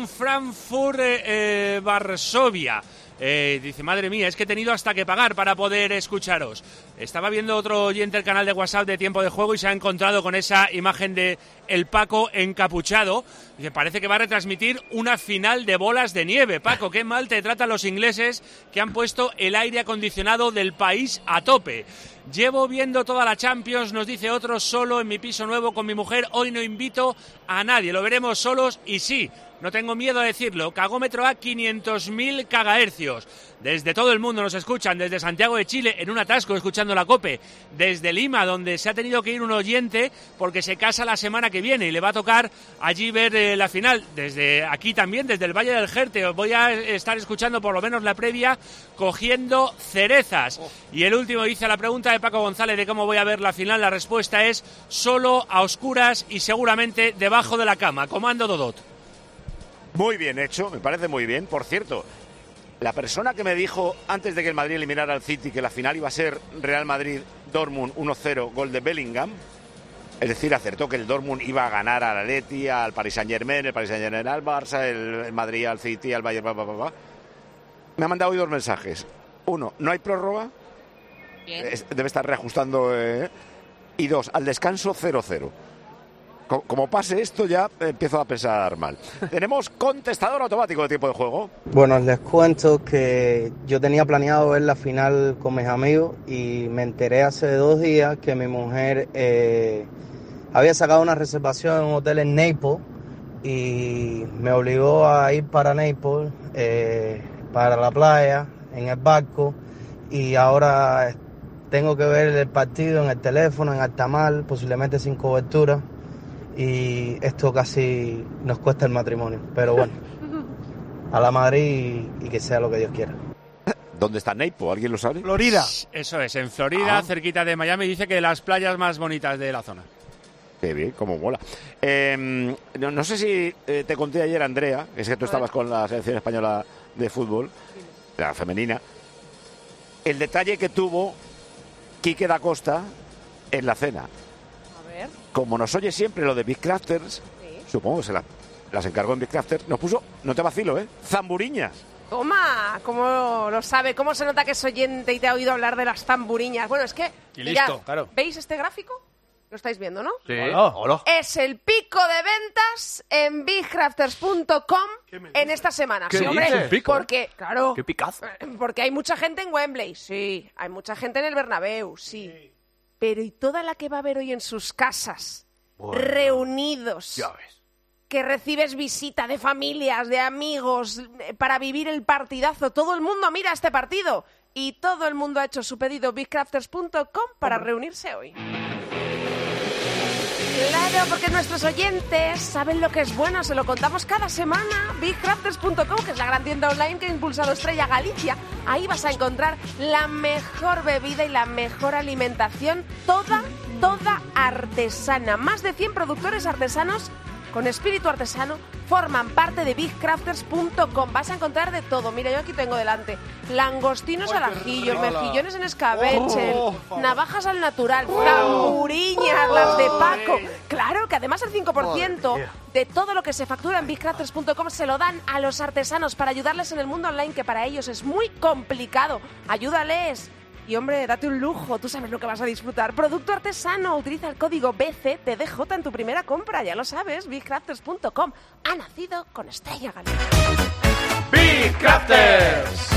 Frankfurt-Varsovia. Eh, dice, madre mía, es que he tenido hasta que pagar para poder escucharos. Estaba viendo otro oyente el canal de WhatsApp de Tiempo de Juego y se ha encontrado con esa imagen de el Paco encapuchado. Dice, parece que va a retransmitir una final de bolas de nieve. Paco, qué mal te tratan los ingleses que han puesto el aire acondicionado del país a tope. Llevo viendo toda la Champions, nos dice otro, solo en mi piso nuevo con mi mujer. Hoy no invito a nadie, lo veremos solos y sí, no tengo miedo a decirlo, cagómetro a quinientos mil cagahercios. Desde todo el mundo nos escuchan, desde Santiago de Chile en un atasco escuchando la COPE, desde Lima, donde se ha tenido que ir un oyente porque se casa la semana que viene y le va a tocar allí ver eh, la final. Desde aquí también, desde el Valle del Jerte, os voy a estar escuchando por lo menos la previa cogiendo cerezas. Y el último dice a la pregunta de Paco González de cómo voy a ver la final, la respuesta es solo a oscuras y seguramente debajo de la cama. Comando Dodot. Muy bien hecho, me parece muy bien. Por cierto, la persona que me dijo antes de que el Madrid eliminara al City que la final iba a ser Real Madrid-Dortmund uno cero, gol de Bellingham, es decir, acertó que el Dortmund iba a ganar al Atleti, al Paris Saint-Germain, el Paris Saint-Germain al Barça, el, el Madrid al City, al Bayern, bla, bla, bla, bla. Me ha mandado hoy dos mensajes. Uno, no hay prórroga, es, debe estar reajustando, eh, y dos, al descanso cero cero. Como pase esto ya empiezo a pensar mal. Tenemos contestador automático de tiempo de juego. Bueno, les cuento que yo tenía planeado ver la final con mis amigos y me enteré hace dos días que mi mujer eh, había sacado una reservación en un hotel en Naples y me obligó a ir para Naples, eh, para la playa, en el barco, y ahora tengo que ver el partido en el teléfono, en alta mar, posiblemente sin cobertura. Y esto casi nos cuesta el matrimonio. Pero bueno, a la Madrid y, y que sea lo que Dios quiera. ¿Dónde está Naples? ¿Alguien lo sabe? Florida. Eso es, en Florida, ah. cerquita de Miami. Dice que de las playas más bonitas de la zona. Qué bien, cómo mola. Eh, no, no sé si eh, te conté ayer, Andrea, es que tú estabas con la selección española de fútbol, la femenina, el detalle que tuvo Quique da Costa en la cena. Como nos oye siempre lo de Big Crafters, sí. Supongo que se la, las encargó en Big Crafters, nos puso, no te vacilo, ¿eh? Zamburiñas. Toma, ¿cómo lo sabe? ¿Cómo se nota que es oyente y te ha oído hablar de las zamburiñas? Bueno, es que, y mirad, listo, claro. ¿Veis este gráfico? Lo estáis viendo, ¿no? Sí. Hola. Hola. Es el pico de ventas en big crafters punto com en esta semana. ¿Qué sí, hombre, dices? ¿Pico? Porque, claro, qué picazo. Porque hay mucha gente en Wembley, sí. Hay mucha gente en el Bernabéu, sí. sí. Pero ¿y toda la que va a haber hoy en sus casas? Bueno, reunidos. Ya ves. Que recibes visita de familias, de amigos, para vivir el partidazo. Todo el mundo mira este partido. Y todo el mundo ha hecho su pedido big crafters punto com para ¿Cómo? reunirse hoy. Claro, porque nuestros oyentes saben lo que es bueno, se lo contamos cada semana. big crafters punto com, que es la gran tienda online que ha impulsado Estrella Galicia. Ahí vas a encontrar la mejor bebida y la mejor alimentación, toda, toda artesana. Más de cien productores artesanos con espíritu artesano forman parte de big crafters punto com. Vas a encontrar de todo. Mira, yo aquí tengo delante langostinos al ajillo, mejillones en escabeche, oh, oh, navajas al natural, oh, zamburiñas, oh, las de Paco. Claro, que además el cinco por ciento de todo lo que se factura en big crafters punto com se lo dan a los artesanos para ayudarles en el mundo online, que para ellos es muy complicado. Ayúdales. Y hombre, date un lujo, tú sabes lo que vas a disfrutar. Producto artesano, utiliza el código B C T D J en tu primera compra, ya lo sabes, big crafters punto com. Ha nacido con Estrella Galicia. Big Crafters.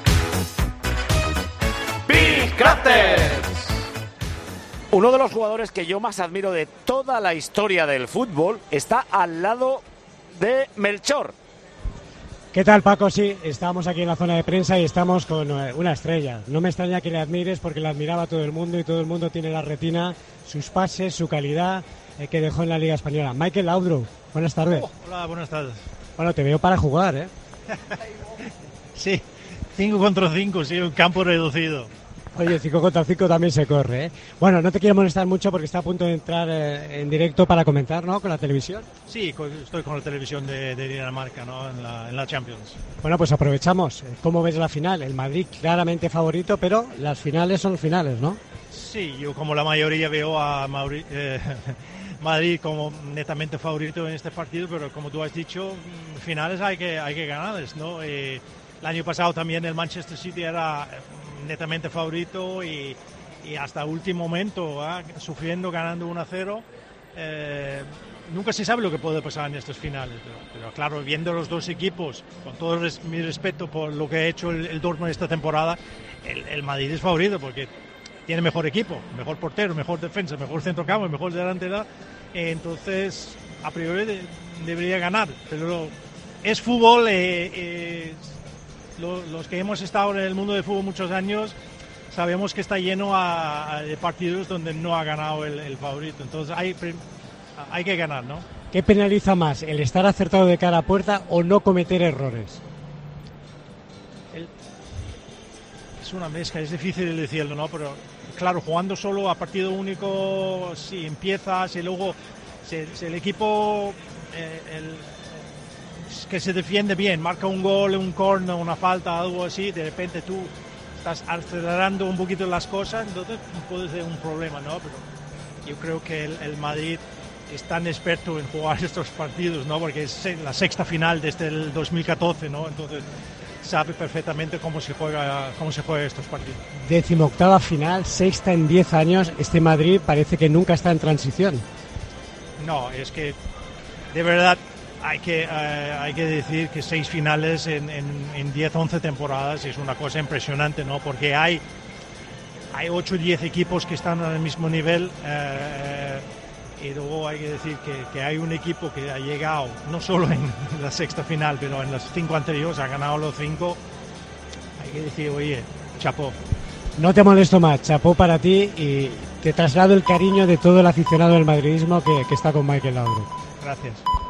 Big Crafters. Uno de los jugadores que yo más admiro de toda la historia del fútbol está al lado de Melchor. ¿Qué tal, Paco? Sí, estamos aquí en la zona de prensa y estamos con una estrella. No me extraña que le admires porque le admiraba todo el mundo y todo el mundo tiene la retina, sus pases, su calidad eh, que dejó en la Liga Española. Michael Laudrup, buenas tardes. Oh, hola, buenas tardes. Bueno, te veo para jugar, ¿eh? Sí, cinco contra cinco, sí, un campo reducido. Oye, cinco contra cinco también se corre, ¿eh? Bueno, no te quiero molestar mucho porque está a punto de entrar eh, en directo para comentar, ¿no? Con la televisión. Sí, estoy con la televisión de, de Dinamarca, ¿no? En la, en la Champions. Bueno, pues aprovechamos. ¿Cómo ves la final? El Madrid claramente favorito, pero las finales son finales, ¿no? Sí, yo como la mayoría veo a Mauri, eh, Madrid como netamente favorito en este partido, pero como tú has dicho, finales hay que, hay que ganarles, ¿no? Eh, el año pasado también el Manchester City era netamente favorito y, y hasta último momento, ¿eh? sufriendo, ganando uno a cero. Eh, nunca se sabe lo que puede pasar en estos finales, pero, pero claro, viendo los dos equipos, con todo res, mi respeto por lo que ha hecho el, el Dortmund esta temporada, el, el Madrid es favorito porque tiene mejor equipo, mejor portero, mejor defensa, mejor centrocampo, mejor delantera. Eh, entonces, a priori de, debería ganar, pero es fútbol, eh, eh, lo, los que hemos estado en el mundo del fútbol muchos años sabemos que está lleno a, a de partidos donde no ha ganado el, el favorito, entonces hay, hay que ganar, ¿no? ¿Qué penaliza más, el estar acertado de cara a puerta o no cometer errores? El, es una mezcla, es difícil decirlo, ¿no? Pero claro, jugando solo a partido único, si empiezas y luego si, si el equipo eh, el, que se defiende bien, marca un gol, un corner, una falta, algo así, de repente tú estás acelerando un poquito las cosas, entonces puede ser un problema, ¿no? Pero yo creo que el, el Madrid es tan experto en jugar estos partidos, ¿no? Porque es la sexta final desde el dos mil catorce, ¿no? Entonces sabe perfectamente cómo se juega, cómo se juega estos partidos. Decimoctava final, sexta en diez años. Este Madrid parece que nunca está en transición. No, es que de verdad hay que, eh, hay que decir que seis finales en, en, en diez, once temporadas es una cosa impresionante, ¿no? Porque hay, hay ocho o diez equipos que están al mismo nivel. Eh, Y luego hay que decir que, que hay un equipo que ha llegado no solo en la sexta final, pero en las cinco anteriores, ha ganado los cinco. Hay que decir, oye, chapó. No te molesto más, chapó para ti y te traslado el cariño de todo el aficionado del madridismo que, que está con Mikel Laudrup. Gracias.